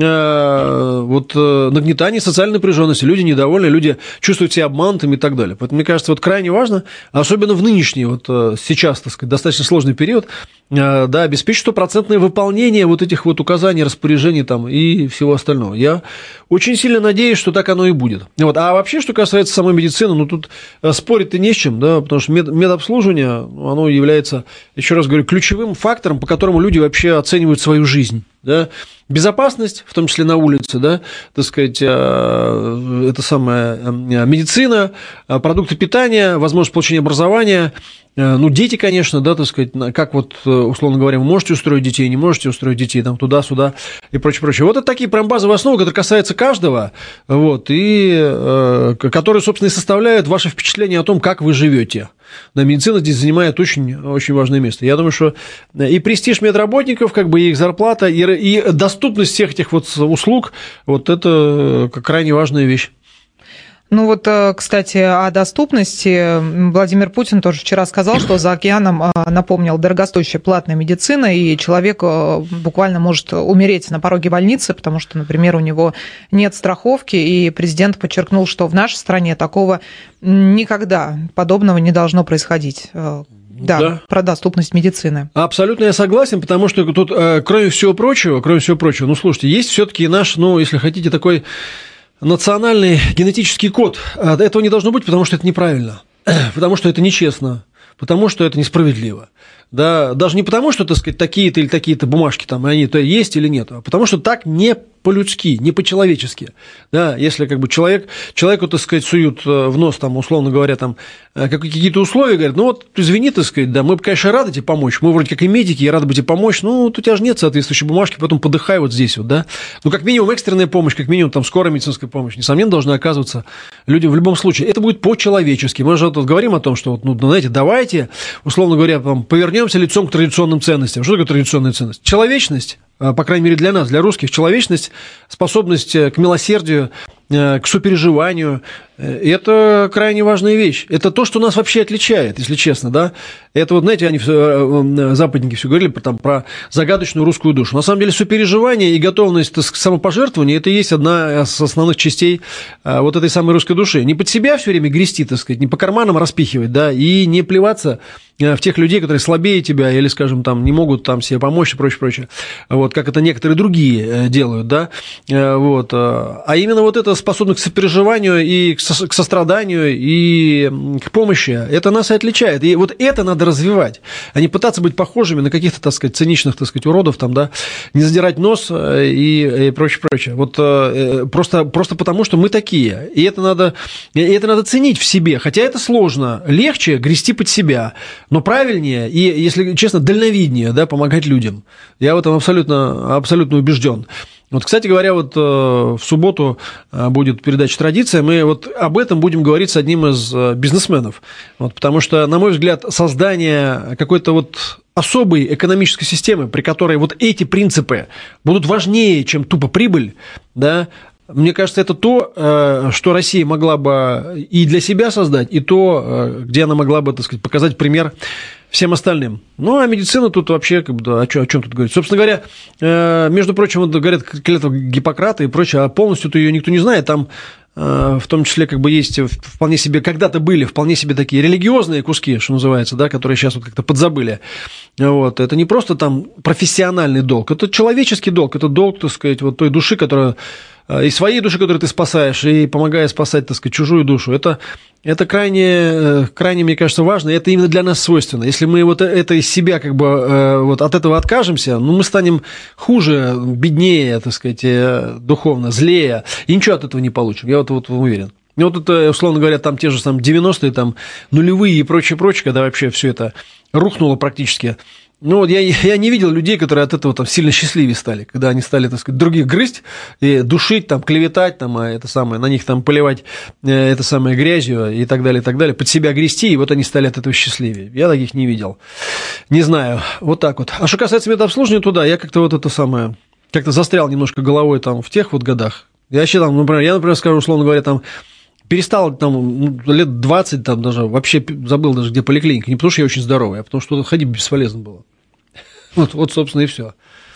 вот нагнетание социальной напряженности. Люди недовольны, люди чувствуют себя обманутыми и так далее. Поэтому, мне кажется, вот крайне важно, особенно в нынешний, вот сейчас, так сказать, достаточно сложный период, да, обеспечить стопроцентное выполнение вот этих вот указаний, распоряжений там и всего остального. Я очень сильно надеюсь, что так оно и будет. Вот. А вообще, что касается самой медицины, ну, тут спорить-то не с чем, да, потому что мед, медобслуживание, оно является, еще раз говорю, ключевым фактором, по которому люди вообще оценивают свою жизнь. Да? Безопасность, в том числе на улице, да, так сказать, это самая медицина, продукты питания, возможность получения образования, ну, дети, конечно, да, так сказать, как вот, условно говоря, вы можете устроить детей, не можете устроить детей, там, туда-сюда и прочее, прочее. Вот это такие прям базовые основы, которые касаются каждого, вот, и которые, собственно, и составляют ваше впечатление о том, как вы живете. Да, медицина здесь занимает очень, очень важное место. Я думаю, что и престиж медработников, как бы и их зарплата, и, и доступность всех этих вот услуг, вот это крайне важная вещь. Ну вот, кстати, о доступности. Владимир Путин тоже вчера сказал, что за океаном, напомнил, дорогостоящая платная медицина, и человек буквально может умереть на пороге больницы, потому что, например, у него нет страховки, и президент подчеркнул, что в нашей стране такого никогда подобного не должно происходить. Да, да, про доступность медицины. Абсолютно я согласен, потому что тут, кроме всего прочего, кроме всего прочего, ну, слушайте, есть все-таки наш, ну, если хотите, такой национальный генетический код. Этого не должно быть, потому что это неправильно, потому что это нечестно, потому что это несправедливо. Да, даже не потому, что, так сказать, такие-то или такие-то бумажки там, они то есть или нет, а потому что так не по-людски, не по-человечески. Да, если как бы человек, человеку, так сказать, суют в нос, там, условно говоря, там, какие-то условия, говорят, ну вот, извини, так сказать, да, мы, конечно, рады тебе помочь, мы вроде как и медики, и рады бы тебе помочь, ну, вот у тебя же нет соответствующей бумажки, поэтому подыхай вот здесь вот, да. Ну, как минимум экстренная помощь, как минимум там скорая медицинская помощь, несомненно, должна оказываться людям в любом случае. Это будет по-человечески. Мы же вот говорим о том, что, вот, ну, знаете, давайте, условно говоря, там, повернемся лицом к традиционным ценностям. Что такое традиционная ценность? Человечность. По крайней мере, для нас, для русских, человечность, способность к милосердию, к сопереживанию – это крайне важная вещь. Это то, что нас вообще отличает, если честно, да. Это вот, знаете, они, западники все говорили про, там, про загадочную русскую душу. На самом деле, сопереживание и готовность к самопожертвованию – это и есть одна из основных частей вот этой самой русской души. Не под себя все время грести, так сказать, не по карманам распихивать, да, и не плеваться в тех людей, которые слабее тебя или, скажем, там, не могут там себе помочь и прочее, прочее. Вот, как это некоторые другие делают, да. Вот. А именно вот эта способность к сопереживанию и к состраданию и к помощи, это нас и отличает. И вот это надо развивать, а не пытаться быть похожими на каких-то, так сказать, циничных, так сказать, уродов, там, да, не задирать нос и, и прочее, прочее. Вот просто, просто потому, что мы такие. И это надо, и это надо ценить в себе. Хотя это сложно. Легче грести под себя, но правильнее и, если честно, дальновиднее, да, помогать людям. Я в этом абсолютно, абсолютно убежден. Вот, кстати говоря, вот в субботу будет передача «Традиция», мы вот об этом будем говорить с одним из бизнесменов, вот, потому что, на мой взгляд, создание какой-то вот особой экономической системы, при которой вот эти принципы будут важнее, чем тупо прибыль, да, мне кажется, это то, что Россия могла бы и для себя создать, и то, где она могла бы, так сказать, показать пример всем остальным. Ну, а медицина тут вообще, как бы, да, о чем, о чем тут говорить? Собственно говоря, между прочим, вот говорят клятва Гиппократа и прочее, а полностью-то ее никто не знает. Там в том числе как бы есть вполне себе, когда-то были вполне себе такие религиозные куски, что называется, да, которые сейчас вот как-то подзабыли. Вот. Это не просто там профессиональный долг, это человеческий долг, это долг, так сказать, вот той души, которая и своей души, которую ты спасаешь, и помогая спасать, так сказать, чужую душу. Это, это крайне, крайне, мне кажется, важно, и это именно для нас свойственно. Если мы вот это из себя, как бы, вот от этого откажемся, ну, мы станем хуже, беднее, так сказать, духовно, злее, и ничего от этого не получим, я вот, вот уверен. И вот это, условно говоря, там те же там девяностые, там, нулевые и прочее, прочее, когда вообще все это рухнуло практически. Ну, вот я, я не видел людей, которые от этого там сильно счастливее стали, когда они стали, так сказать, других грызть и душить, там, клеветать, там, а это самое, на них там поливать это самое грязью и так далее, и так далее, под себя грести, и вот они стали от этого счастливее. Я таких не видел. Не знаю, вот так вот. А что касается медобслуживания, туда я как-то вот это самое, как-то застрял немножко головой там в тех вот годах. Я вообще там, например, я, например, скажу, условно говоря, там, перестал там лет двадцать, там даже вообще забыл даже, где поликлиника. Не потому, что я очень здоровый, а потому, что ходить бесполезно было. Вот, вот, собственно, и все.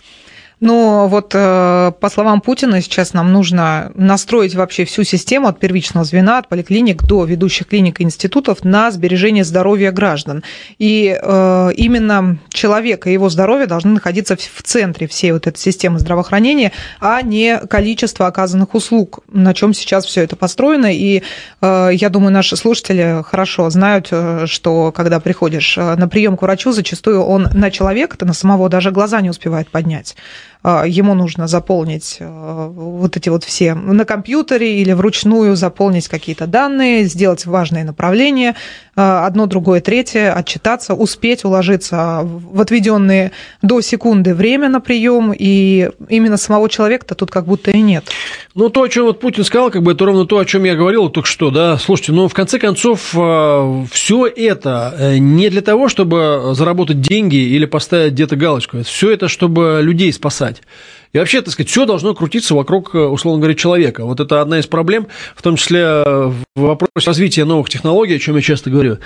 Ну, вот по словам Путина, сейчас нам нужно настроить вообще всю систему от первичного звена, от поликлиник до ведущих клиник и институтов на сбережение здоровья граждан. И э, именно человек и его здоровье должны находиться в центре всей вот этой системы здравоохранения, а не количество оказанных услуг, на чем сейчас все это построено. И э, я думаю, наши слушатели хорошо знают, что когда приходишь на прием к врачу, зачастую он на человека, ты на самого даже глаза не успевает поднять. Ему нужно заполнить вот эти вот все на компьютере или вручную заполнить какие-то данные, сделать важные направления, одно, другое, третье, отчитаться, успеть уложиться в отведенные до секунды время на прием, и именно самого человека-то тут как будто и нет. Ну, то, о чем вот Путин сказал, как бы это ровно то, о чем я говорил только что, да. Слушайте, ну, в конце концов, все это не для того, чтобы заработать деньги или поставить где-то галочку. Все это, чтобы людей спасать. И вообще, так сказать, все должно крутиться вокруг, условно говоря, человека. Вот это одна из проблем, в том числе в вопросе развития новых технологий, о чем я часто говорю.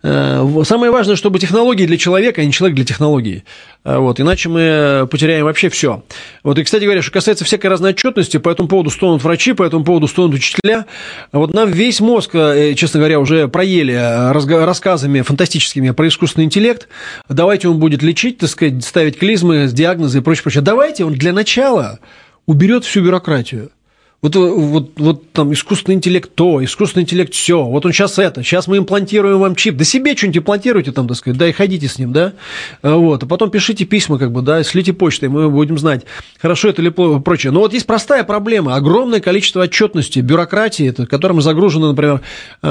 Самое важное, чтобы технологии для человека, а не человек для технологий. Вот, иначе мы потеряем вообще все. Вот, и, кстати говоря, что касается всякой разной отчетности, по этому поводу стонут врачи, по этому поводу стонут учителя. Вот нам весь мозг, честно говоря, уже проели рассказами фантастическими про искусственный интеллект. Давайте он будет лечить, так сказать, ставить клизмы, диагнозы и прочее, прочее. Давайте он для начала уберет всю бюрократию. Вот, вот, вот там искусственный интеллект то, искусственный интеллект все. Вот он сейчас это, сейчас мы имплантируем вам чип. Да себе что-нибудь имплантируйте там, так сказать, да, и ходите с ним, да. Вот, а потом пишите письма, как бы, да, шлите почтой, мы будем знать, хорошо это или прочее. Но вот есть простая проблема, огромное количество отчетности, бюрократии, которым загружены, например,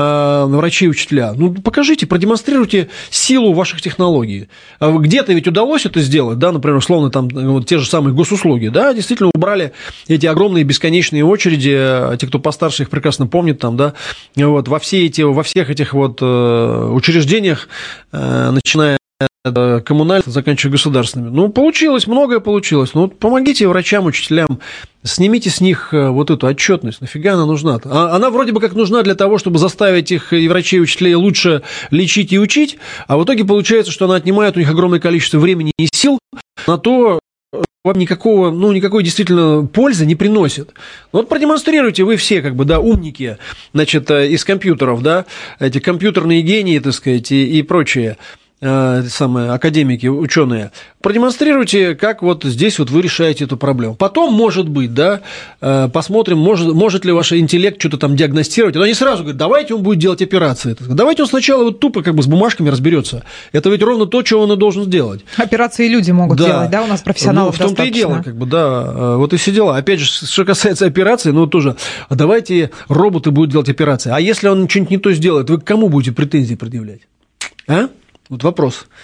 врачи и учителя. Ну, покажите, продемонстрируйте силу ваших технологий. Где-то ведь удалось это сделать, да, например, условно, там, вот те же самые госуслуги, да, действительно убрали эти огромные бесконечные очереди. очереди, те, кто постарше, их прекрасно помнят, там, да, вот, во, все эти, во всех этих вот учреждениях, начиная от коммунальных, заканчивая государственными. Ну, получилось, многое получилось. Ну, вот помогите врачам, учителям, снимите с них вот эту отчетность. Нафига она нужна? Она вроде бы как нужна для того, чтобы заставить их, и врачей, и учителей, лучше лечить и учить, а в итоге получается, что она отнимает у них огромное количество времени и сил на то, вам никакого, ну, никакой действительно пользы не приносит. Вот продемонстрируйте вы все, как бы, да, умники, значит, из компьютеров, да, эти компьютерные гении, так сказать, и, и прочие э, самые академики, ученые. Продемонстрируйте, как вот здесь вот вы решаете эту проблему. Потом, может быть, да, э, посмотрим, может, может ли ваш интеллект что-то там диагностировать. Но они сразу говорят, давайте он будет делать операции. Давайте он сначала вот тупо как бы с бумажками разберется. Это ведь ровно то, что он и должен сделать. Операции люди могут да. делать, да, у нас профессионалов ну, в том-то достаточно. И дело, как бы, да, вот и все дела. Опять же, что касается операций, ну, тоже, давайте роботы будут делать операции. А если он что-нибудь не то сделает, вы к кому будете претензии предъявлять? А? Вот вопрос.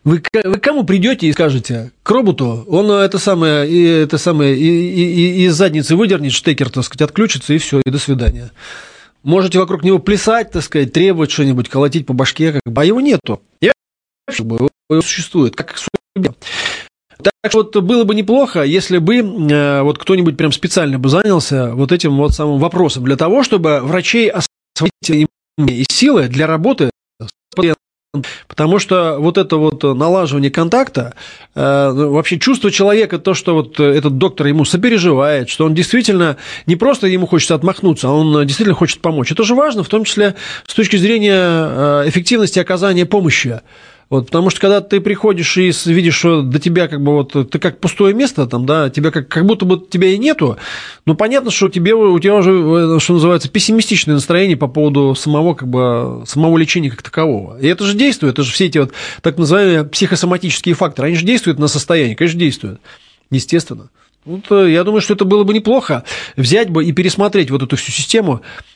Вы, вы к кому придете и скажете? К роботу? Он это самое, и, это самое, и, и, и из задницы выдернет штекер, так сказать, отключится, и все, и до свидания. Можете вокруг него плясать, так сказать, требовать что-нибудь, колотить по башке, как бы, а его нету. Я его существует, как судьба. Так что вот было бы неплохо, если бы э, вот кто-нибудь прям специально бы занялся вот этим вот самым вопросом, для того, чтобы врачей освободить и силы для работы с пациентом. Потому что вот это вот налаживание контакта, э, вообще чувство человека, то, что вот этот доктор ему сопереживает, что он действительно не просто ему хочется отмахнуться, а он действительно хочет помочь. Это же важно, в том числе с точки зрения эффективности оказания помощи. Вот, потому что когда ты приходишь и видишь, что до тебя как бы вот ты как пустое место, там, да, тебя как, как будто бы тебя и нету, ну понятно, что тебе, у тебя уже, что называется, пессимистичное настроение по поводу самого, как бы, самого лечения как такового. И это же действует, это же все эти вот так называемые психосоматические факторы, они же действуют на состояние, конечно, действуют, естественно. Вот, я думаю, что это было бы неплохо взять бы и пересмотреть вот эту всю систему,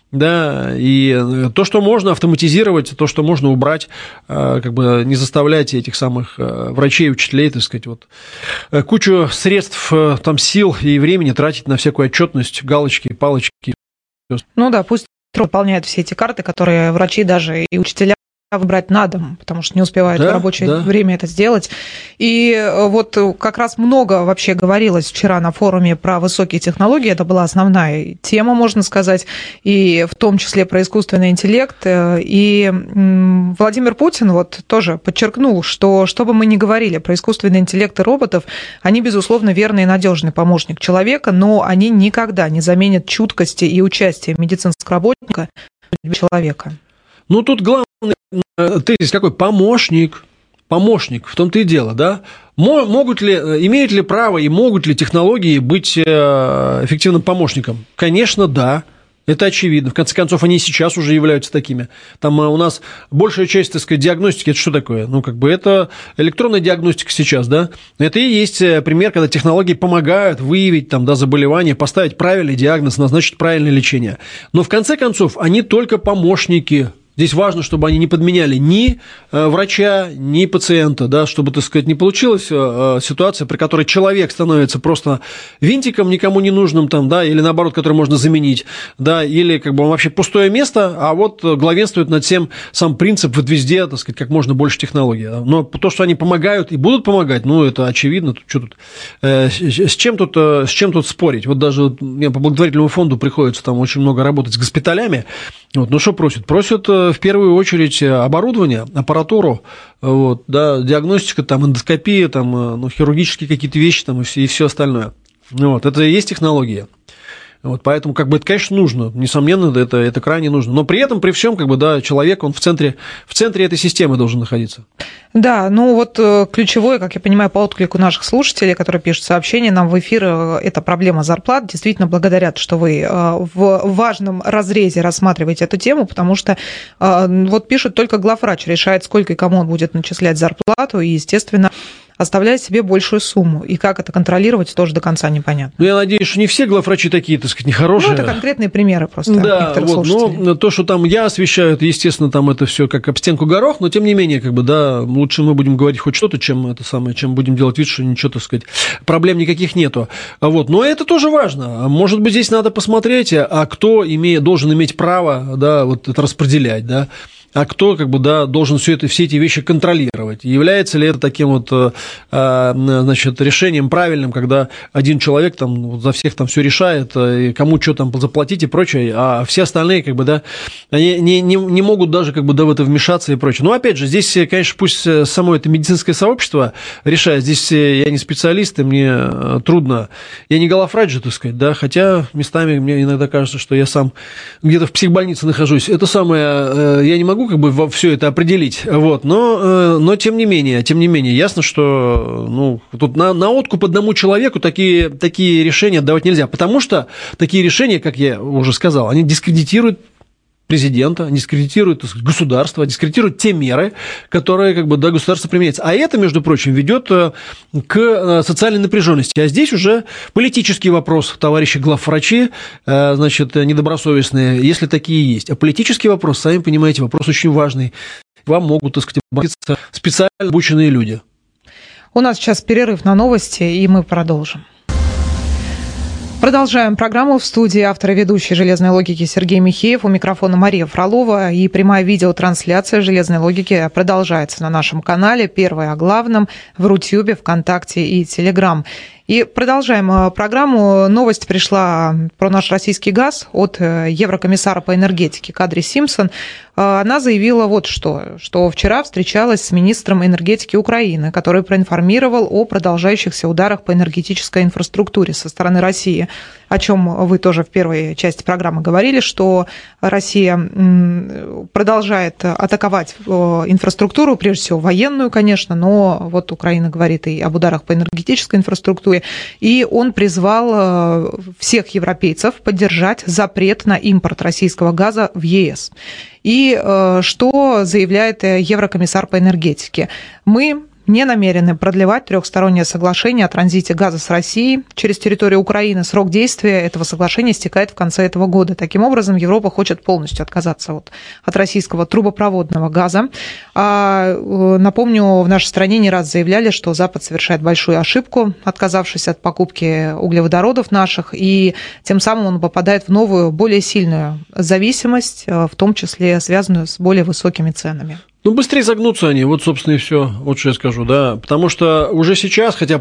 да, и то, что можно автоматизировать, то, что можно убрать, как бы не заставлять этих самых врачей, учителей, так сказать, вот, кучу средств, там, сил и времени тратить на всякую отчетность, галочки, палочки. Ну да, пусть выполняют все эти карты, которые врачи даже и учителя выбрать на дом, потому что не успевают да, в рабочее да. время это сделать. И вот как раз много вообще говорилось вчера на форуме про высокие технологии, это была основная тема, можно сказать, и в том числе про искусственный интеллект. И Владимир Путин вот тоже подчеркнул, что что бы мы ни говорили про искусственный интеллект и роботов, они, безусловно, верный и надежный помощник человека, но они никогда не заменят чуткости и участия медицинского работника в человека. Ну, тут главное, тезис какой? Помощник. Помощник, в том-то и дело, да? Могут ли, имеют ли право и могут ли технологии быть эффективным помощником? Конечно, да. Это очевидно. В конце концов, они сейчас уже являются такими. Там у нас большая часть, так сказать, диагностики, это что такое? Ну, как бы это электронная диагностика сейчас, да? Это и есть пример, когда технологии помогают выявить там, да, заболевание, поставить правильный диагноз, назначить правильное лечение. Но в конце концов, они только помощники. Здесь важно, чтобы они не подменяли ни врача, ни пациента, да, чтобы, так сказать, не получилась ситуация, при которой человек становится просто винтиком, никому не нужным, там, да, или наоборот, который можно заменить, да, или как бы он вообще пустое место, а вот главенствует над всем сам принцип вот везде, так сказать, как можно больше технологий. Но то, что они помогают и будут помогать, ну, это очевидно. Тут, что тут, э, с, чем тут, с чем тут спорить? Вот даже мне по благотворительному фонду приходится там очень много работать с госпиталями. Вот, ну, что просят? Просят в первую очередь оборудование, аппаратуру, вот, да, диагностика, там, эндоскопия, там, ну, хирургические какие-то вещи там, и, все, и все остальное. Вот, это и есть технология. Вот, поэтому, как бы, это, конечно, нужно, несомненно, это, это крайне нужно. Но при этом, при всем, как бы, да, человек, он в центре, в центре этой системы должен находиться. Да, ну вот ключевое, как я понимаю, по отклику наших слушателей, которые пишут сообщения нам в эфир, это проблема зарплат. Действительно, благодарят, что вы в важном разрезе рассматриваете эту тему, потому что вот пишут, только главврач решает, сколько и кому он будет начислять зарплату, и, естественно, оставляет себе большую сумму. И как это контролировать, тоже до конца непонятно. Ну, я надеюсь, что не все главврачи такие, так сказать, нехорошие. Ну, это конкретные примеры просто. Да, вот, но то, что там я освещаю, это, естественно, там это все как об стенку горох, но тем не менее, как бы, да, лучше мы будем говорить хоть что-то, чем это самое, чем будем делать вид, что ничего, так сказать, проблем никаких нету. Вот, но это тоже важно. Может быть, здесь надо посмотреть, а кто имеет, должен иметь право, да, вот это распределять, да, а кто, как бы, да, должен все, это, все эти вещи контролировать. Является ли это таким вот, значит, решением правильным, когда один человек там за всех там все решает, и кому что там заплатить и прочее, а все остальные, как бы, да, они не, не, не могут даже, как бы, да, в это вмешаться и прочее. Но, опять же, здесь, конечно, пусть само это медицинское сообщество решает. Здесь я не специалист, и мне трудно. Я не главврач же, так сказать, да, хотя местами мне иногда кажется, что я сам где-то в психбольнице нахожусь. Это самое, я не могу как бы все это определить, вот, но, но тем не менее, тем не менее, ясно, что, ну, тут на, на откуп одному человеку такие, такие решения отдавать нельзя, потому что такие решения, как я уже сказал, они дискредитируют президента, дискредитирует, так сказать, государство, дискредитирует те меры, которые, как бы, да, государство применяется. А это, между прочим, ведет к социальной напряженности. А здесь уже политический вопрос, товарищи главврачи, значит, недобросовестные, если такие есть. А политический вопрос, сами понимаете, вопрос очень важный. к вам могут, так сказать, обратиться специально обученные люди. У нас сейчас перерыв на новости, и мы продолжим. Продолжаем программу. В студии автор и ведущий «Железной логики» Сергей Михеев. У микрофона Мария Фролова. И прямая видеотрансляция «Железной логики» продолжается на нашем канале. Первое о главном в Рутюбе, ВКонтакте и Телеграм. И продолжаем программу. Новость пришла про наш российский газ от еврокомиссара по энергетике Кадри Симпсон. Она заявила вот что, что вчера встречалась с министром энергетики Украины, который проинформировал о продолжающихся ударах по энергетической инфраструктуре со стороны России, о чем вы тоже в первой части программы говорили, что Россия продолжает атаковать инфраструктуру, прежде всего военную, конечно, но вот Украина говорит и об ударах по энергетической инфраструктуре, и он призвал всех европейцев поддержать запрет на импорт российского газа в ЕС. И что заявляет еврокомиссар по энергетике? Мы не намерены продлевать трехстороннее соглашение о транзите газа с Россией через территорию Украины. Срок действия этого соглашения истекает в конце этого года. Таким образом, Европа хочет полностью отказаться от, от российского трубопроводного газа. А, напомню, в нашей стране не раз заявляли, что Запад совершает большую ошибку, отказавшись от покупки углеводородов наших, и тем самым он попадает в новую, более сильную зависимость, в том числе связанную с более высокими ценами. Ну, быстрее загнутся они, вот, собственно, и все, вот что я скажу, да, потому что уже сейчас, хотя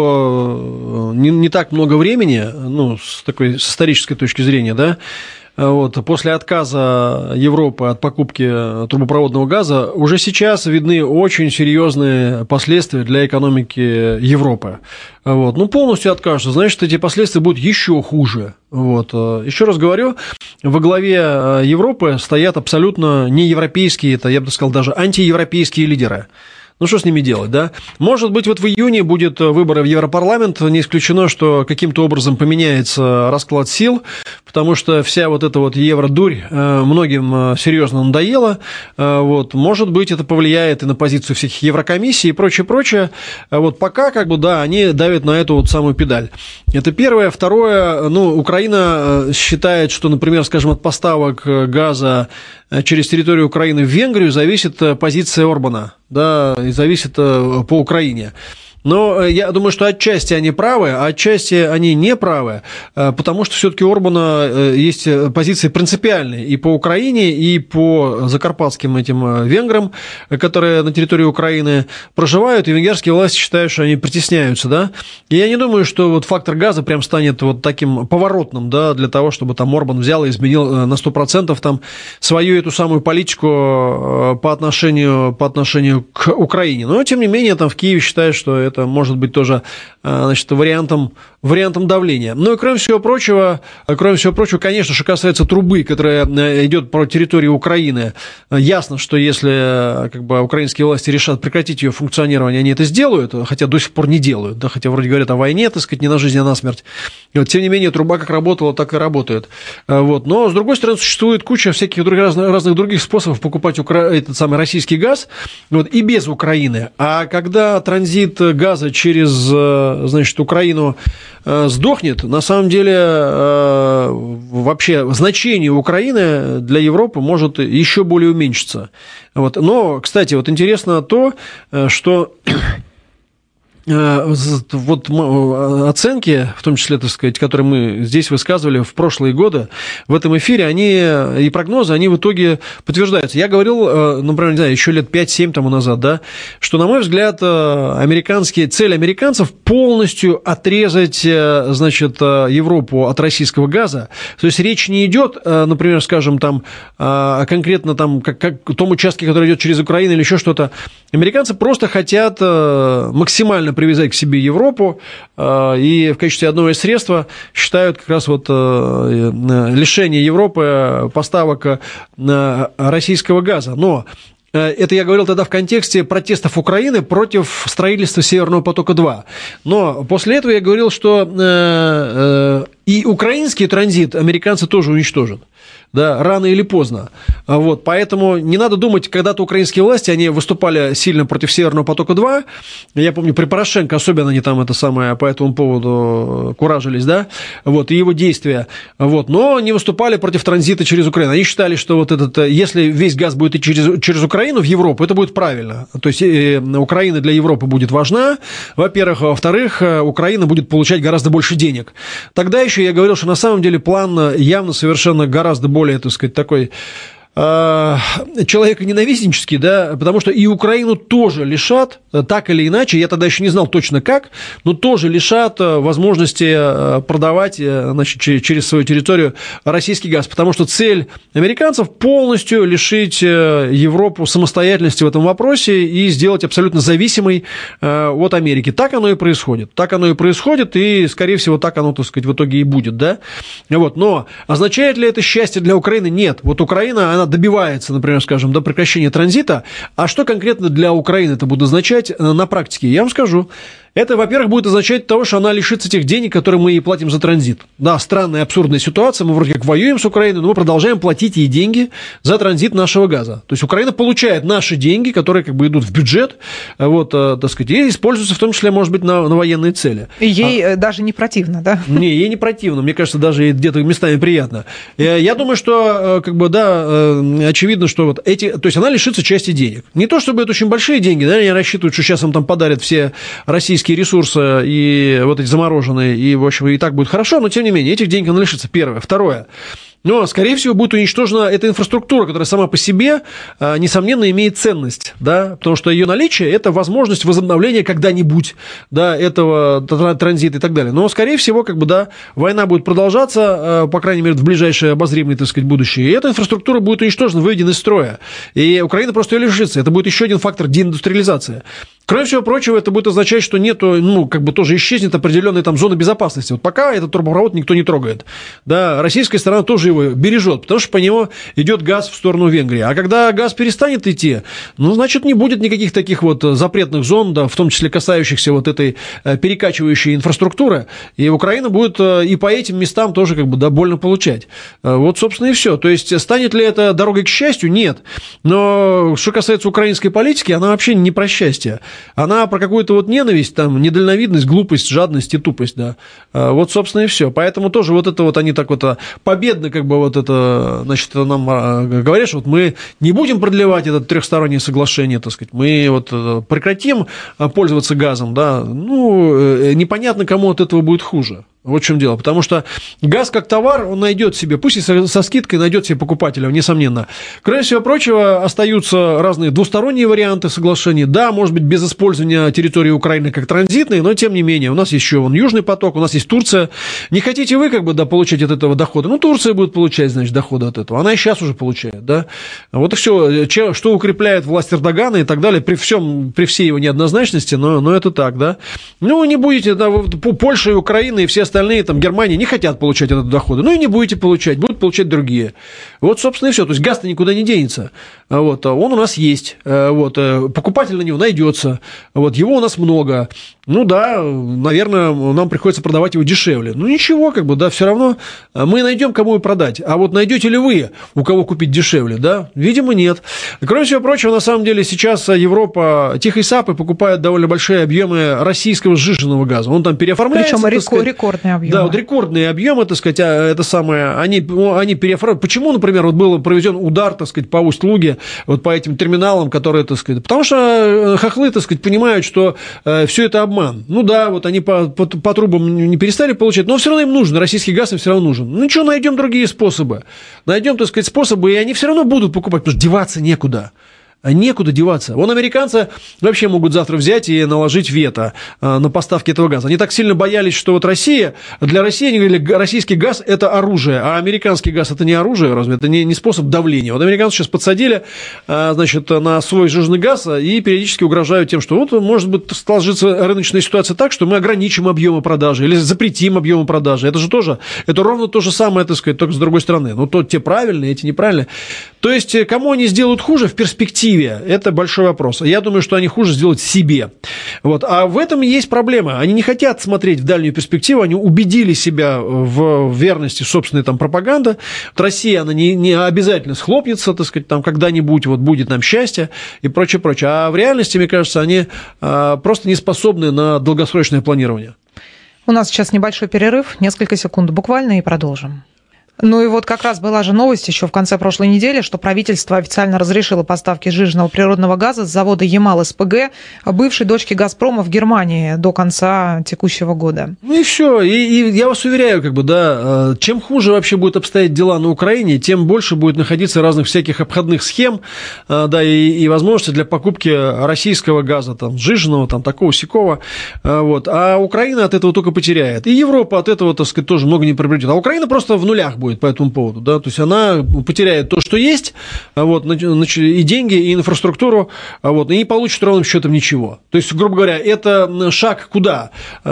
прошло не, не так много времени, ну, с такой с исторической точки зрения, да, вот, после отказа Европы от покупки трубопроводного газа, уже сейчас видны очень серьезные последствия для экономики Европы. Вот. Ну, полностью откажутся, значит, эти последствия будут еще хуже. Вот. Еще раз говорю, во главе Европы стоят абсолютно неевропейские, это, я бы сказал, даже антиевропейские лидеры. Ну, что с ними делать, да? Может быть, вот в июне будет выборы в Европарламент, не исключено, что каким-то образом поменяется расклад сил, потому что вся вот эта вот евродурь многим серьезно надоела. Вот. Может быть, это повлияет и на позицию всех еврокомиссий и прочее, прочее. Вот пока, как бы, да, они давят на эту вот самую педаль. Это первое. Второе, ну, Украина считает, что, например, скажем, от поставок газа через территорию Украины в Венгрию зависит позиция Орбана, да, и зависит по Украине. Но я думаю, что отчасти они правы, а отчасти они не правы, потому что все-таки у Орбана есть позиции принципиальные и по Украине, и по закарпатским этим венграм, которые на территории Украины проживают, и венгерские власти считают, что они притесняются, да. И я не думаю, что вот фактор газа прям станет вот таким поворотным, да, для того, чтобы там Орбан взял и изменил на сто процентов там свою эту самую политику по отношению, по отношению к Украине. Но, тем не менее, там в Киеве считают, что это Это может быть тоже, значит, вариантом, вариантом давления. Ну и кроме всего прочего, кроме всего прочего, конечно, что касается трубы, которая идет по территории Украины, ясно, что если как бы украинские власти решат прекратить ее функционирование, они это сделают, хотя до сих пор не делают, да, хотя вроде говорят о войне, так сказать, не на жизнь, а на смерть. И вот, тем не менее, труба как работала, так и работает. Вот. Но, с другой стороны, существует куча всяких других, разных, разных других способов покупать укра... этот самый российский газ, вот, и без Украины. А когда транзит газа газа через, значит, Украину сдохнет, на самом деле вообще значение Украины для Европы может еще более уменьшиться. Вот. Но, кстати, вот интересно то, что вот оценки, в том числе, так сказать, которые мы здесь высказывали в прошлые годы, в этом эфире, они и прогнозы, они в итоге подтверждаются. Я говорил, например, не знаю, еще лет пять-семь тому назад, да, что, на мой взгляд, американские, цель американцев полностью отрезать, значит, Европу от российского газа. То есть речь не идет, например, скажем, там, конкретно там, как, как в том участке, который идет через Украину или еще что-то. Американцы просто хотят максимально привязать к себе Европу, и в качестве одного из средств считают как раз вот лишение Европы поставок российского газа. Но это я говорил тогда в контексте протестов Украины против строительства Северного потока-два. Но после этого я говорил, что и украинский транзит американцы тоже уничтожат. Да, рано или поздно. Вот, поэтому не надо думать, когда-то украинские власти, они выступали сильно против Северного потока-два. Я помню, при Порошенко особенно они там это самое по этому поводу куражились, да, вот, и его действия. Вот, но не выступали против транзита через Украину. Они считали, что вот этот, если весь газ будет идти через, через Украину в Европу, это будет правильно. То есть Украина для Европы будет важна, во-первых. Во-вторых, Украина будет получать гораздо больше денег. Тогда еще я говорил, что на самом деле план явно совершенно гораздо более, так сказать, такой человеконенавистнический, да, потому что и Украину тоже лишат, так или иначе, я тогда еще не знал точно как, но тоже лишат возможности продавать, значит, через свою территорию российский газ, потому что цель американцев полностью лишить Европу самостоятельности в этом вопросе и сделать абсолютно зависимой от Америки. Так оно и происходит, так оно и происходит, и, скорее всего, так оно, так сказать, в итоге и будет, да, вот, но означает ли это счастье для Украины? Нет, вот Украина, она добивается, например, скажем, до прекращения транзита, а что конкретно для Украины это будет означать на практике? Я вам скажу. Это, во-первых, будет означать того, что она лишится тех денег, которые мы ей платим за транзит. Да, странная, абсурдная ситуация, мы вроде как воюем с Украиной, но мы продолжаем платить ей деньги за транзит нашего газа. То есть Украина получает наши деньги, которые как бы идут в бюджет, вот, так сказать, и используются в том числе, может быть, на, на военные цели. И ей а... даже не противно, да? Не, ей не противно, мне кажется, даже где-то местами приятно. Я думаю, что, как бы, да, очевидно, что вот эти, то есть она лишится части денег. Не то, чтобы это очень большие деньги, да, они рассчитывают, что сейчас им там подарят все российские ресурсы и вот эти замороженные, и, в общем, и так будет хорошо, но, тем не менее, этих денег она лишится. Первое. Второе. Но, скорее всего, будет уничтожена эта инфраструктура, которая сама по себе, несомненно, имеет ценность, да, потому что ее наличие – это возможность возобновления когда-нибудь, да, этого транзита и так далее. Но, скорее всего, как бы, да, война будет продолжаться, по крайней мере, в ближайшее обозримое, так сказать, будущее, и эта инфраструктура будет уничтожена, выведена из строя, и Украина просто ее лишится. Это будет еще один фактор деиндустриализации. Кроме всего прочего, это будет означать, что нету, ну, как бы тоже исчезнет определенная там зона безопасности. Вот пока этот трубопровод никто не трогает. Да, российская сторона тоже его бережет, потому что по нему идет газ в сторону Венгрии. А когда газ перестанет идти, ну, значит, не будет никаких таких вот запретных зон, да, в том числе касающихся вот этой перекачивающей инфраструктуры, и Украина будет и по этим местам тоже, как бы, да, больно получать. Вот, собственно, и все. То есть, станет ли это дорогой к счастью? Нет. Но что касается украинской политики, она вообще не про счастье. Она про какую-то вот ненависть, там, недальновидность, глупость, жадность и тупость, да. Вот, собственно, и все. Поэтому тоже вот это вот они так вот победно, как бы, вот это, значит, нам говорят, что вот мы не будем продлевать это трехстороннее соглашение, так сказать, мы вот прекратим пользоваться газом, да. Ну, непонятно, кому от этого будет хуже. Вот в чем дело. Потому что газ как товар, он найдет себе, пусть и со, со скидкой найдет себе покупателя, несомненно. Кроме всего прочего, остаются разные двусторонние варианты соглашений. Да, может быть, без использования территории Украины как транзитной, но тем не менее, у нас еще вон Южный поток, у нас есть Турция. Не хотите вы, как бы, да, получать от этого дохода? Ну, Турция будет получать, значит, доходы от этого. Она и сейчас уже получает, да. Вот и все. Что укрепляет власть Эрдогана и так далее, при всем, при всей его неоднозначности, но, но это так, да. Ну, не будете, да, Польша и Украина и все остальные остальные, там, Германия не хотят получать этот доходы, ну и не будете получать, будут получать другие. Вот, собственно, и все. То есть газ-то никуда не денется. Вот, он у нас есть. Вот, покупатель на него найдется. Вот, его у нас много. Ну да, наверное, нам приходится продавать его дешевле. Ну ничего, как бы, да, все равно мы найдем, кому и продать. А вот найдете ли вы, у кого купить дешевле, да? Видимо, нет. Кроме всего прочего, на самом деле, сейчас Европа тихой сапой покупает довольно большие объемы российского сжиженного газа. Он там переоформляется. Причем рекор- рекордные объемы. Да, вот рекордные объемы, так сказать, это самое, они, они переоформляют. Почему, например, вот был проведен удар, так сказать, по Усть-Луге, вот по этим терминалам, которые, так сказать, потому что хохлы, так сказать, понимают, что все это обман. Ну да, вот они по, по, по трубам не перестали получать, но все равно им нужен, российский газ им все равно нужен. Ну что, найдем другие способы. Найдем, так сказать, способы, и они все равно будут покупать, потому что деваться некуда. Некуда деваться. Вон американцы вообще могут завтра взять и наложить вето на поставки этого газа. Они так сильно боялись, что вот Россия, для России, они говорили, российский газ – это оружие, а американский газ – это не оружие, разве? Это не, не способ давления. Вот американцы сейчас подсадили, значит, на свой жирный газ и периодически угрожают тем, что вот может быть сложится рыночная ситуация так, что мы ограничим объемы продажи или запретим объемы продажи. Это же тоже, это ровно то же самое, так сказать, только с другой стороны. Ну, то те правильные, эти неправильные. То То есть, кому они сделают хуже в перспективе, это большой вопрос. Я думаю, что они хуже сделают себе. Вот. А в этом и есть проблема. Они не хотят смотреть в дальнюю перспективу, они убедили себя в верности собственной там пропаганды. Вот Россия, она не, не обязательно схлопнется, так сказать, там когда-нибудь вот будет нам счастье и прочее, прочее. А в реальности, мне кажется, они просто не способны на долгосрочное планирование. У нас сейчас небольшой перерыв, несколько секунд буквально, и продолжим. Ну и вот как раз была же новость еще в конце прошлой недели, что правительство официально разрешило поставки сжиженного природного газа с завода Ямал-СПГ, бывшей дочки «Газпрома» в Германии до конца текущего года. Ну и все. И, и я вас уверяю, как бы, да, чем хуже вообще будут обстоять дела на Украине, тем больше будет находиться разных всяких обходных схем, да, и, и возможности для покупки российского газа, там, сжиженного, там, такого-сякого. Вот. А Украина от этого только потеряет. И Европа от этого, так сказать, тоже много не приобретет. А Украина просто в нулях будет по этому поводу, да, то есть она потеряет то, что есть, вот, и деньги, и инфраструктуру, вот, и не получит ровным счетом ничего. То есть, грубо говоря, это шаг куда?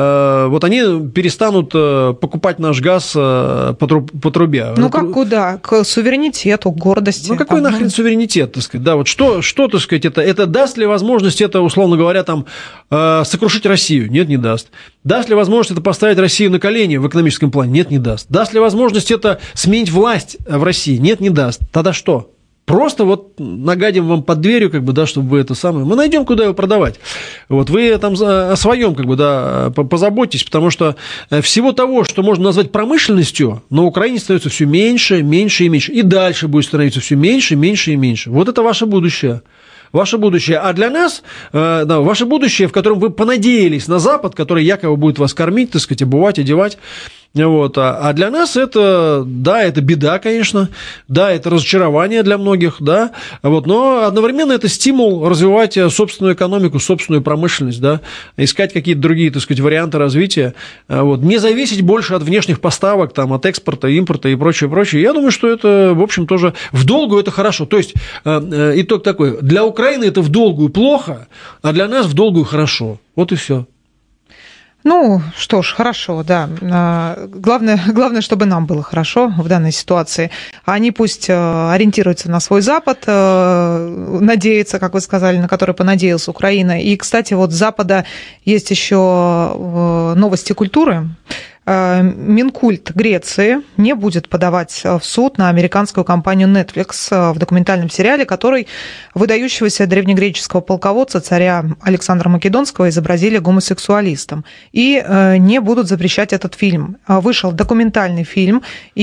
Вот они перестанут покупать наш газ по трубе. Ну как куда? К суверенитету, к гордости. Ну какой там нахрен суверенитет, так сказать, да, вот что, что, так сказать, это, это даст ли возможность это, условно говоря, там, сокрушить Россию? Нет, не даст. Даст ли возможность это поставить Россию на колени в экономическом плане? Нет, не даст. Даст ли возможность это сменить власть в России? Нет, не даст. Тогда что? Просто вот нагадим вам под дверью, как бы, да, чтобы вы это самое... Мы найдем, куда его продавать. Вот вы там о своем, как бы, да, позаботьтесь, потому что всего того, что можно назвать промышленностью, на Украине становится все меньше, меньше и меньше. И дальше будет становиться все меньше, меньше и меньше. Вот это ваше будущее. Ваше будущее. А для нас, э, да, ваше будущее, в котором вы понадеялись на Запад, который якобы будет вас кормить, так сказать, обувать, одевать. Вот. А для нас это, да, это беда, конечно, да, это разочарование для многих, да, вот, но одновременно это стимул развивать собственную экономику, собственную промышленность, да, искать какие-то другие, так сказать, варианты развития, вот, не зависеть больше от внешних поставок, там, от экспорта, импорта и прочее, прочее. Я думаю, что это, в общем, тоже в долгую это хорошо. То есть итог такой: для Украины это в долгую плохо, а для нас в долгую хорошо. Вот и все. Ну, что ж, хорошо, да. Главное, главное, чтобы нам было хорошо в данной ситуации. Они пусть ориентируются на свой Запад, надеются, как вы сказали, на который понадеялась Украина. И, кстати, вот с Запада есть еще новости культуры. Минкульт Греции не будет подавать в суд на американскую компанию Netflix в документальном сериале, который выдающегося древнегреческого полководца, царя Александра Македонского, изобразили гомосексуалистом. И не будут запрещать этот фильм. Вышел документальный фильм,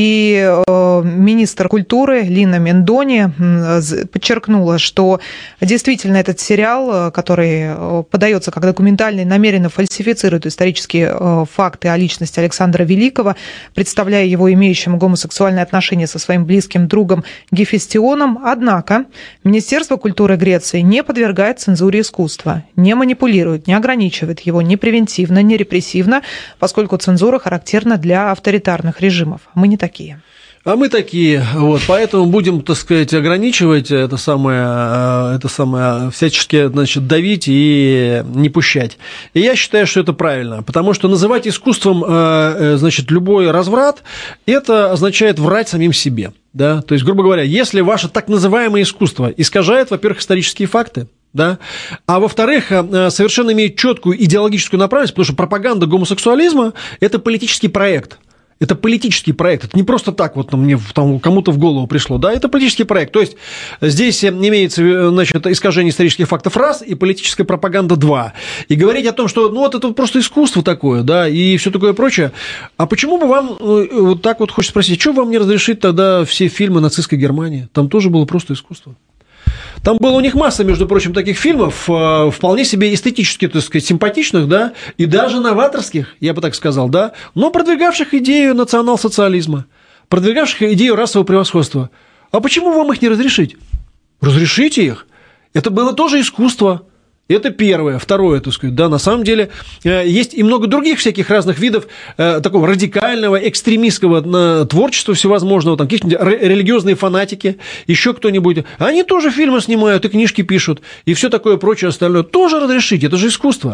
и министр культуры Лина Мендони подчеркнула, что действительно этот сериал, который подается как документальный, намеренно фальсифицирует исторические факты о личности Александра Александра Великого, представляя его имеющим гомосексуальные отношения со своим близким другом Гефестионом. Однако Министерство культуры Греции не подвергает цензуре искусства, не манипулирует, не ограничивает его ни превентивно, ни репрессивно, поскольку цензура характерна для авторитарных режимов. Мы не такие. А мы такие, вот, поэтому будем, так сказать, ограничивать это самое, это самое, всячески, значит, давить и не пущать. И я считаю, что это правильно, потому что называть искусством, значит, любой разврат, это означает врать самим себе, да, то есть, грубо говоря, если ваше так называемое искусство искажает, во-первых, исторические факты, да, а во-вторых, совершенно имеет четкую идеологическую направленность, потому что пропаганда гомосексуализма – это политический проект. Это политический проект, это не просто так вот мне там, кому-то в голову пришло, да, это политический проект. То есть здесь имеется, значит, искажение исторических фактов раз и политическая пропаганда два. И говорить о том, что ну вот это просто искусство такое, да, и все такое прочее. А почему бы вам, вот так вот хочется спросить, что вам не разрешить тогда все фильмы нацистской Германии? Там тоже было просто искусство. Там было у них масса, между прочим, таких фильмов, вполне себе эстетически, так сказать, симпатичных, да, и даже новаторских, я бы так сказал, да, но продвигавших идею национал-социализма, продвигавших идею расового превосходства. А почему вам их не разрешить? Разрешите их. Это было тоже искусство. Это первое. Второе, так сказать, да, на самом деле есть и много других всяких разных видов такого радикального, экстремистского творчества всевозможного, там какие-нибудь религиозные фанатики, еще кто-нибудь. Они тоже фильмы снимают и книжки пишут, и все такое прочее остальное. Тоже разрешить, это же искусство.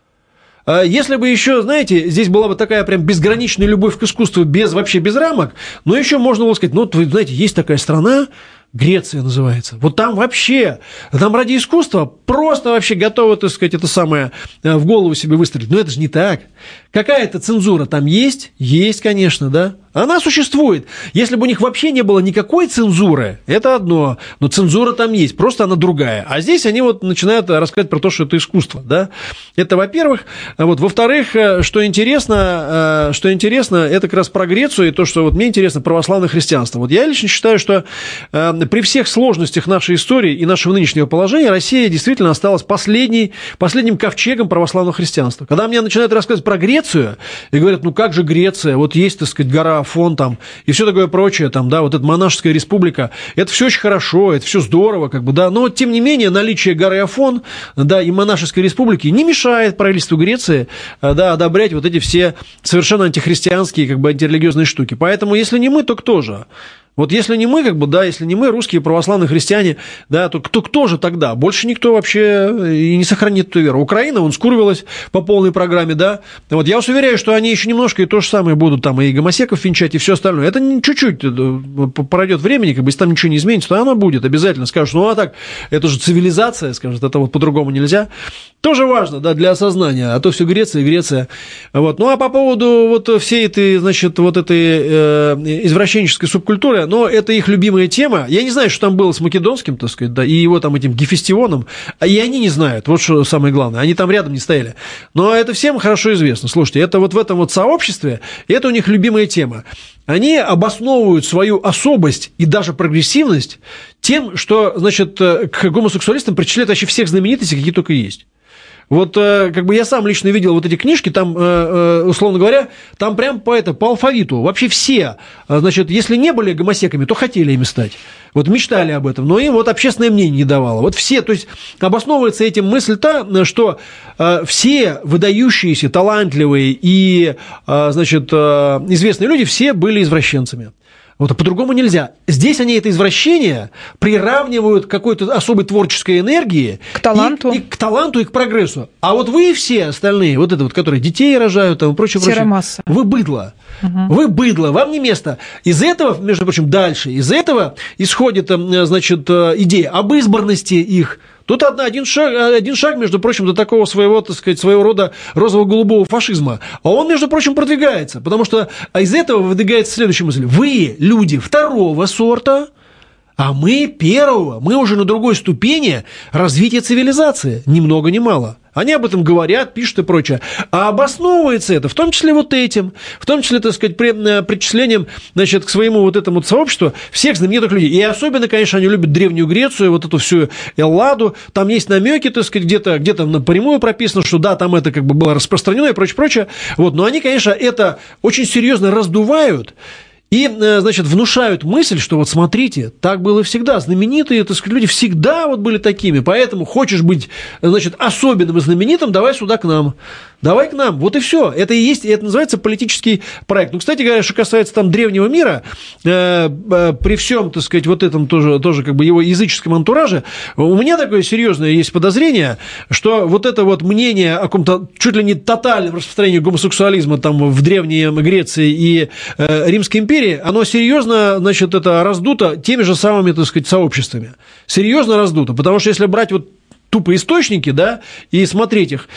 Если бы еще, знаете, здесь была бы такая прям безграничная любовь к искусству, без, вообще без рамок, но еще можно было сказать, ну, вы знаете, есть такая страна, Греция называется. Вот там вообще, там ради искусства просто вообще готовы, так сказать, это самое в голову себе выстрелить. Но это же не так. Какая-то цензура там есть? Есть, конечно, да. Она существует. Если бы у них вообще не было никакой цензуры, это одно, но цензура там есть, просто она другая. А здесь они вот начинают рассказывать про то, что это искусство, да. Это, во-первых. Вот, во-вторых, что интересно, что интересно, это как раз про Грецию и то, что вот мне интересно, православное христианство. Вот я лично считаю, что при всех сложностях нашей истории и нашего нынешнего положения Россия действительно осталась последней, последним ковчегом православного христианства. Когда мне начинают рассказывать про Грецию и говорят, ну как же Греция, вот есть, так сказать, гора Афон там и все такое прочее, там, да, вот эта монашеская республика, это все очень хорошо, это все здорово, как бы, да, но тем не менее наличие горы Афон, да, и монашеской республики не мешает правительству Греции, да, одобрять вот эти все совершенно антихристианские, как бы, антирелигиозные штуки. Поэтому, если не мы, то кто же? Вот если не мы, как бы, да, если не мы, русские православные христиане, да, то кто, кто же тогда? Больше никто вообще и не сохранит эту веру. Украина, он скурвилась по полной программе, да. Вот я вас уверяю, что они еще немножко и то же самое будут там и гомосеков венчать, и все остальное. Это чуть-чуть пройдет времени, как бы, если там ничего не изменится, то оно будет обязательно. Скажут, ну а так, это же цивилизация, скажут, это вот по-другому нельзя. Тоже важно, да, для осознания, а то все Греция и Греция. Вот. Ну а по поводу вот всей этой, значит, вот этой э, извращенческой субкультуры, но это их любимая тема. Я не знаю, что там было с Македонским, так сказать, да, и его там этим Гефестионом, и они не знают, вот что самое главное, они там рядом не стояли. Но это всем хорошо известно. Слушайте, это вот в этом вот сообществе, это у них любимая тема. Они обосновывают свою особость и даже прогрессивность тем, что, значит, к гомосексуалистам причисляют вообще всех знаменитостей, какие только есть. Вот, как бы, я сам лично видел вот эти книжки, там, условно говоря, там прям по, это, по алфавиту вообще все, значит, если не были гомосеками, то хотели ими стать. Вот мечтали об этом, но им вот общественное мнение не давало. Вот все, то есть обосновывается этим мысль та, что все выдающиеся, талантливые и, значит, известные люди, все были извращенцами. Вот, а по-другому нельзя. Здесь они это извращение приравнивают к какой-то особой творческой энергии. К таланту. И, и к таланту, и к прогрессу. А вот вы все остальные, вот это вот, которые детей рожают, там, и прочее, прочее, масса. Вы быдло. Угу. Вы быдло, вам не место. Из этого, между прочим, дальше, из этого исходит, значит, идея об избранности их. Тут одна, один, шаг, один шаг, между прочим, до такого своего, так сказать, своего рода розово-голубого фашизма. А он, между прочим, продвигается, потому что из этого выдвигается следующая мысль. Вы люди второго сорта, а мы первого. Мы уже на другой ступени развития цивилизации. Ни много ни мало. Они об этом говорят, пишут и прочее. А обосновывается это, в том числе вот этим, в том числе, так сказать, причислением, значит, к своему вот этому вот сообществу всех знаменитых людей. И особенно, конечно, они любят Древнюю Грецию, вот эту всю Элладу. Там есть намеки, так сказать, где-то, где-то напрямую прописано, что да, там это как бы было распространено и прочее, прочее. Вот. Но они, конечно, это очень серьезно раздувают. И, значит, внушают мысль, что вот смотрите, так было всегда. Знаменитые, так сказать, люди всегда вот были такими. Поэтому хочешь быть, значит, особенным и знаменитым, давай сюда к нам. Давай к нам. Вот и все. Это и есть, это называется политический проект. Ну, кстати говоря, что касается там древнего мира, э, э, при всем, так сказать, вот этом тоже, тоже как бы его языческом антураже, у меня такое серьезное есть подозрение, что вот это вот мнение о каком-то чуть ли не тотальном распространении гомосексуализма там в Древней Греции и э, Римской империи, оно серьезно, значит, это раздуто теми же самыми, так сказать, сообществами. Серьезно раздуто. Потому что если брать вот тупо источники, да, и смотреть их,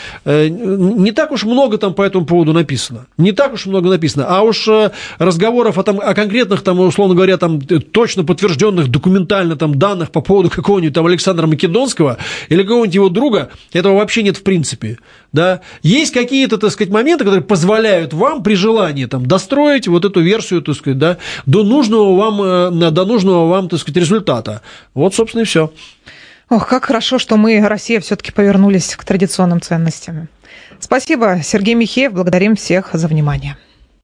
не так уж много там по этому поводу написано. Не так уж много написано. А уж разговоров о, там, о конкретных, там, условно говоря, там, точно подтвержденных документально там, данных по поводу какого-нибудь там Александра Македонского или какого-нибудь его друга, этого вообще нет в принципе. Да. Есть какие-то, так сказать, моменты, которые позволяют вам при желании там, достроить вот эту версию, так сказать, да, до нужного вам, до нужного вам, так сказать, результата. Вот, собственно, и все. Ох, как хорошо, что мы, Россия, все-таки повернулись к традиционным ценностям. Спасибо, Сергей Михеев. Благодарим всех за внимание.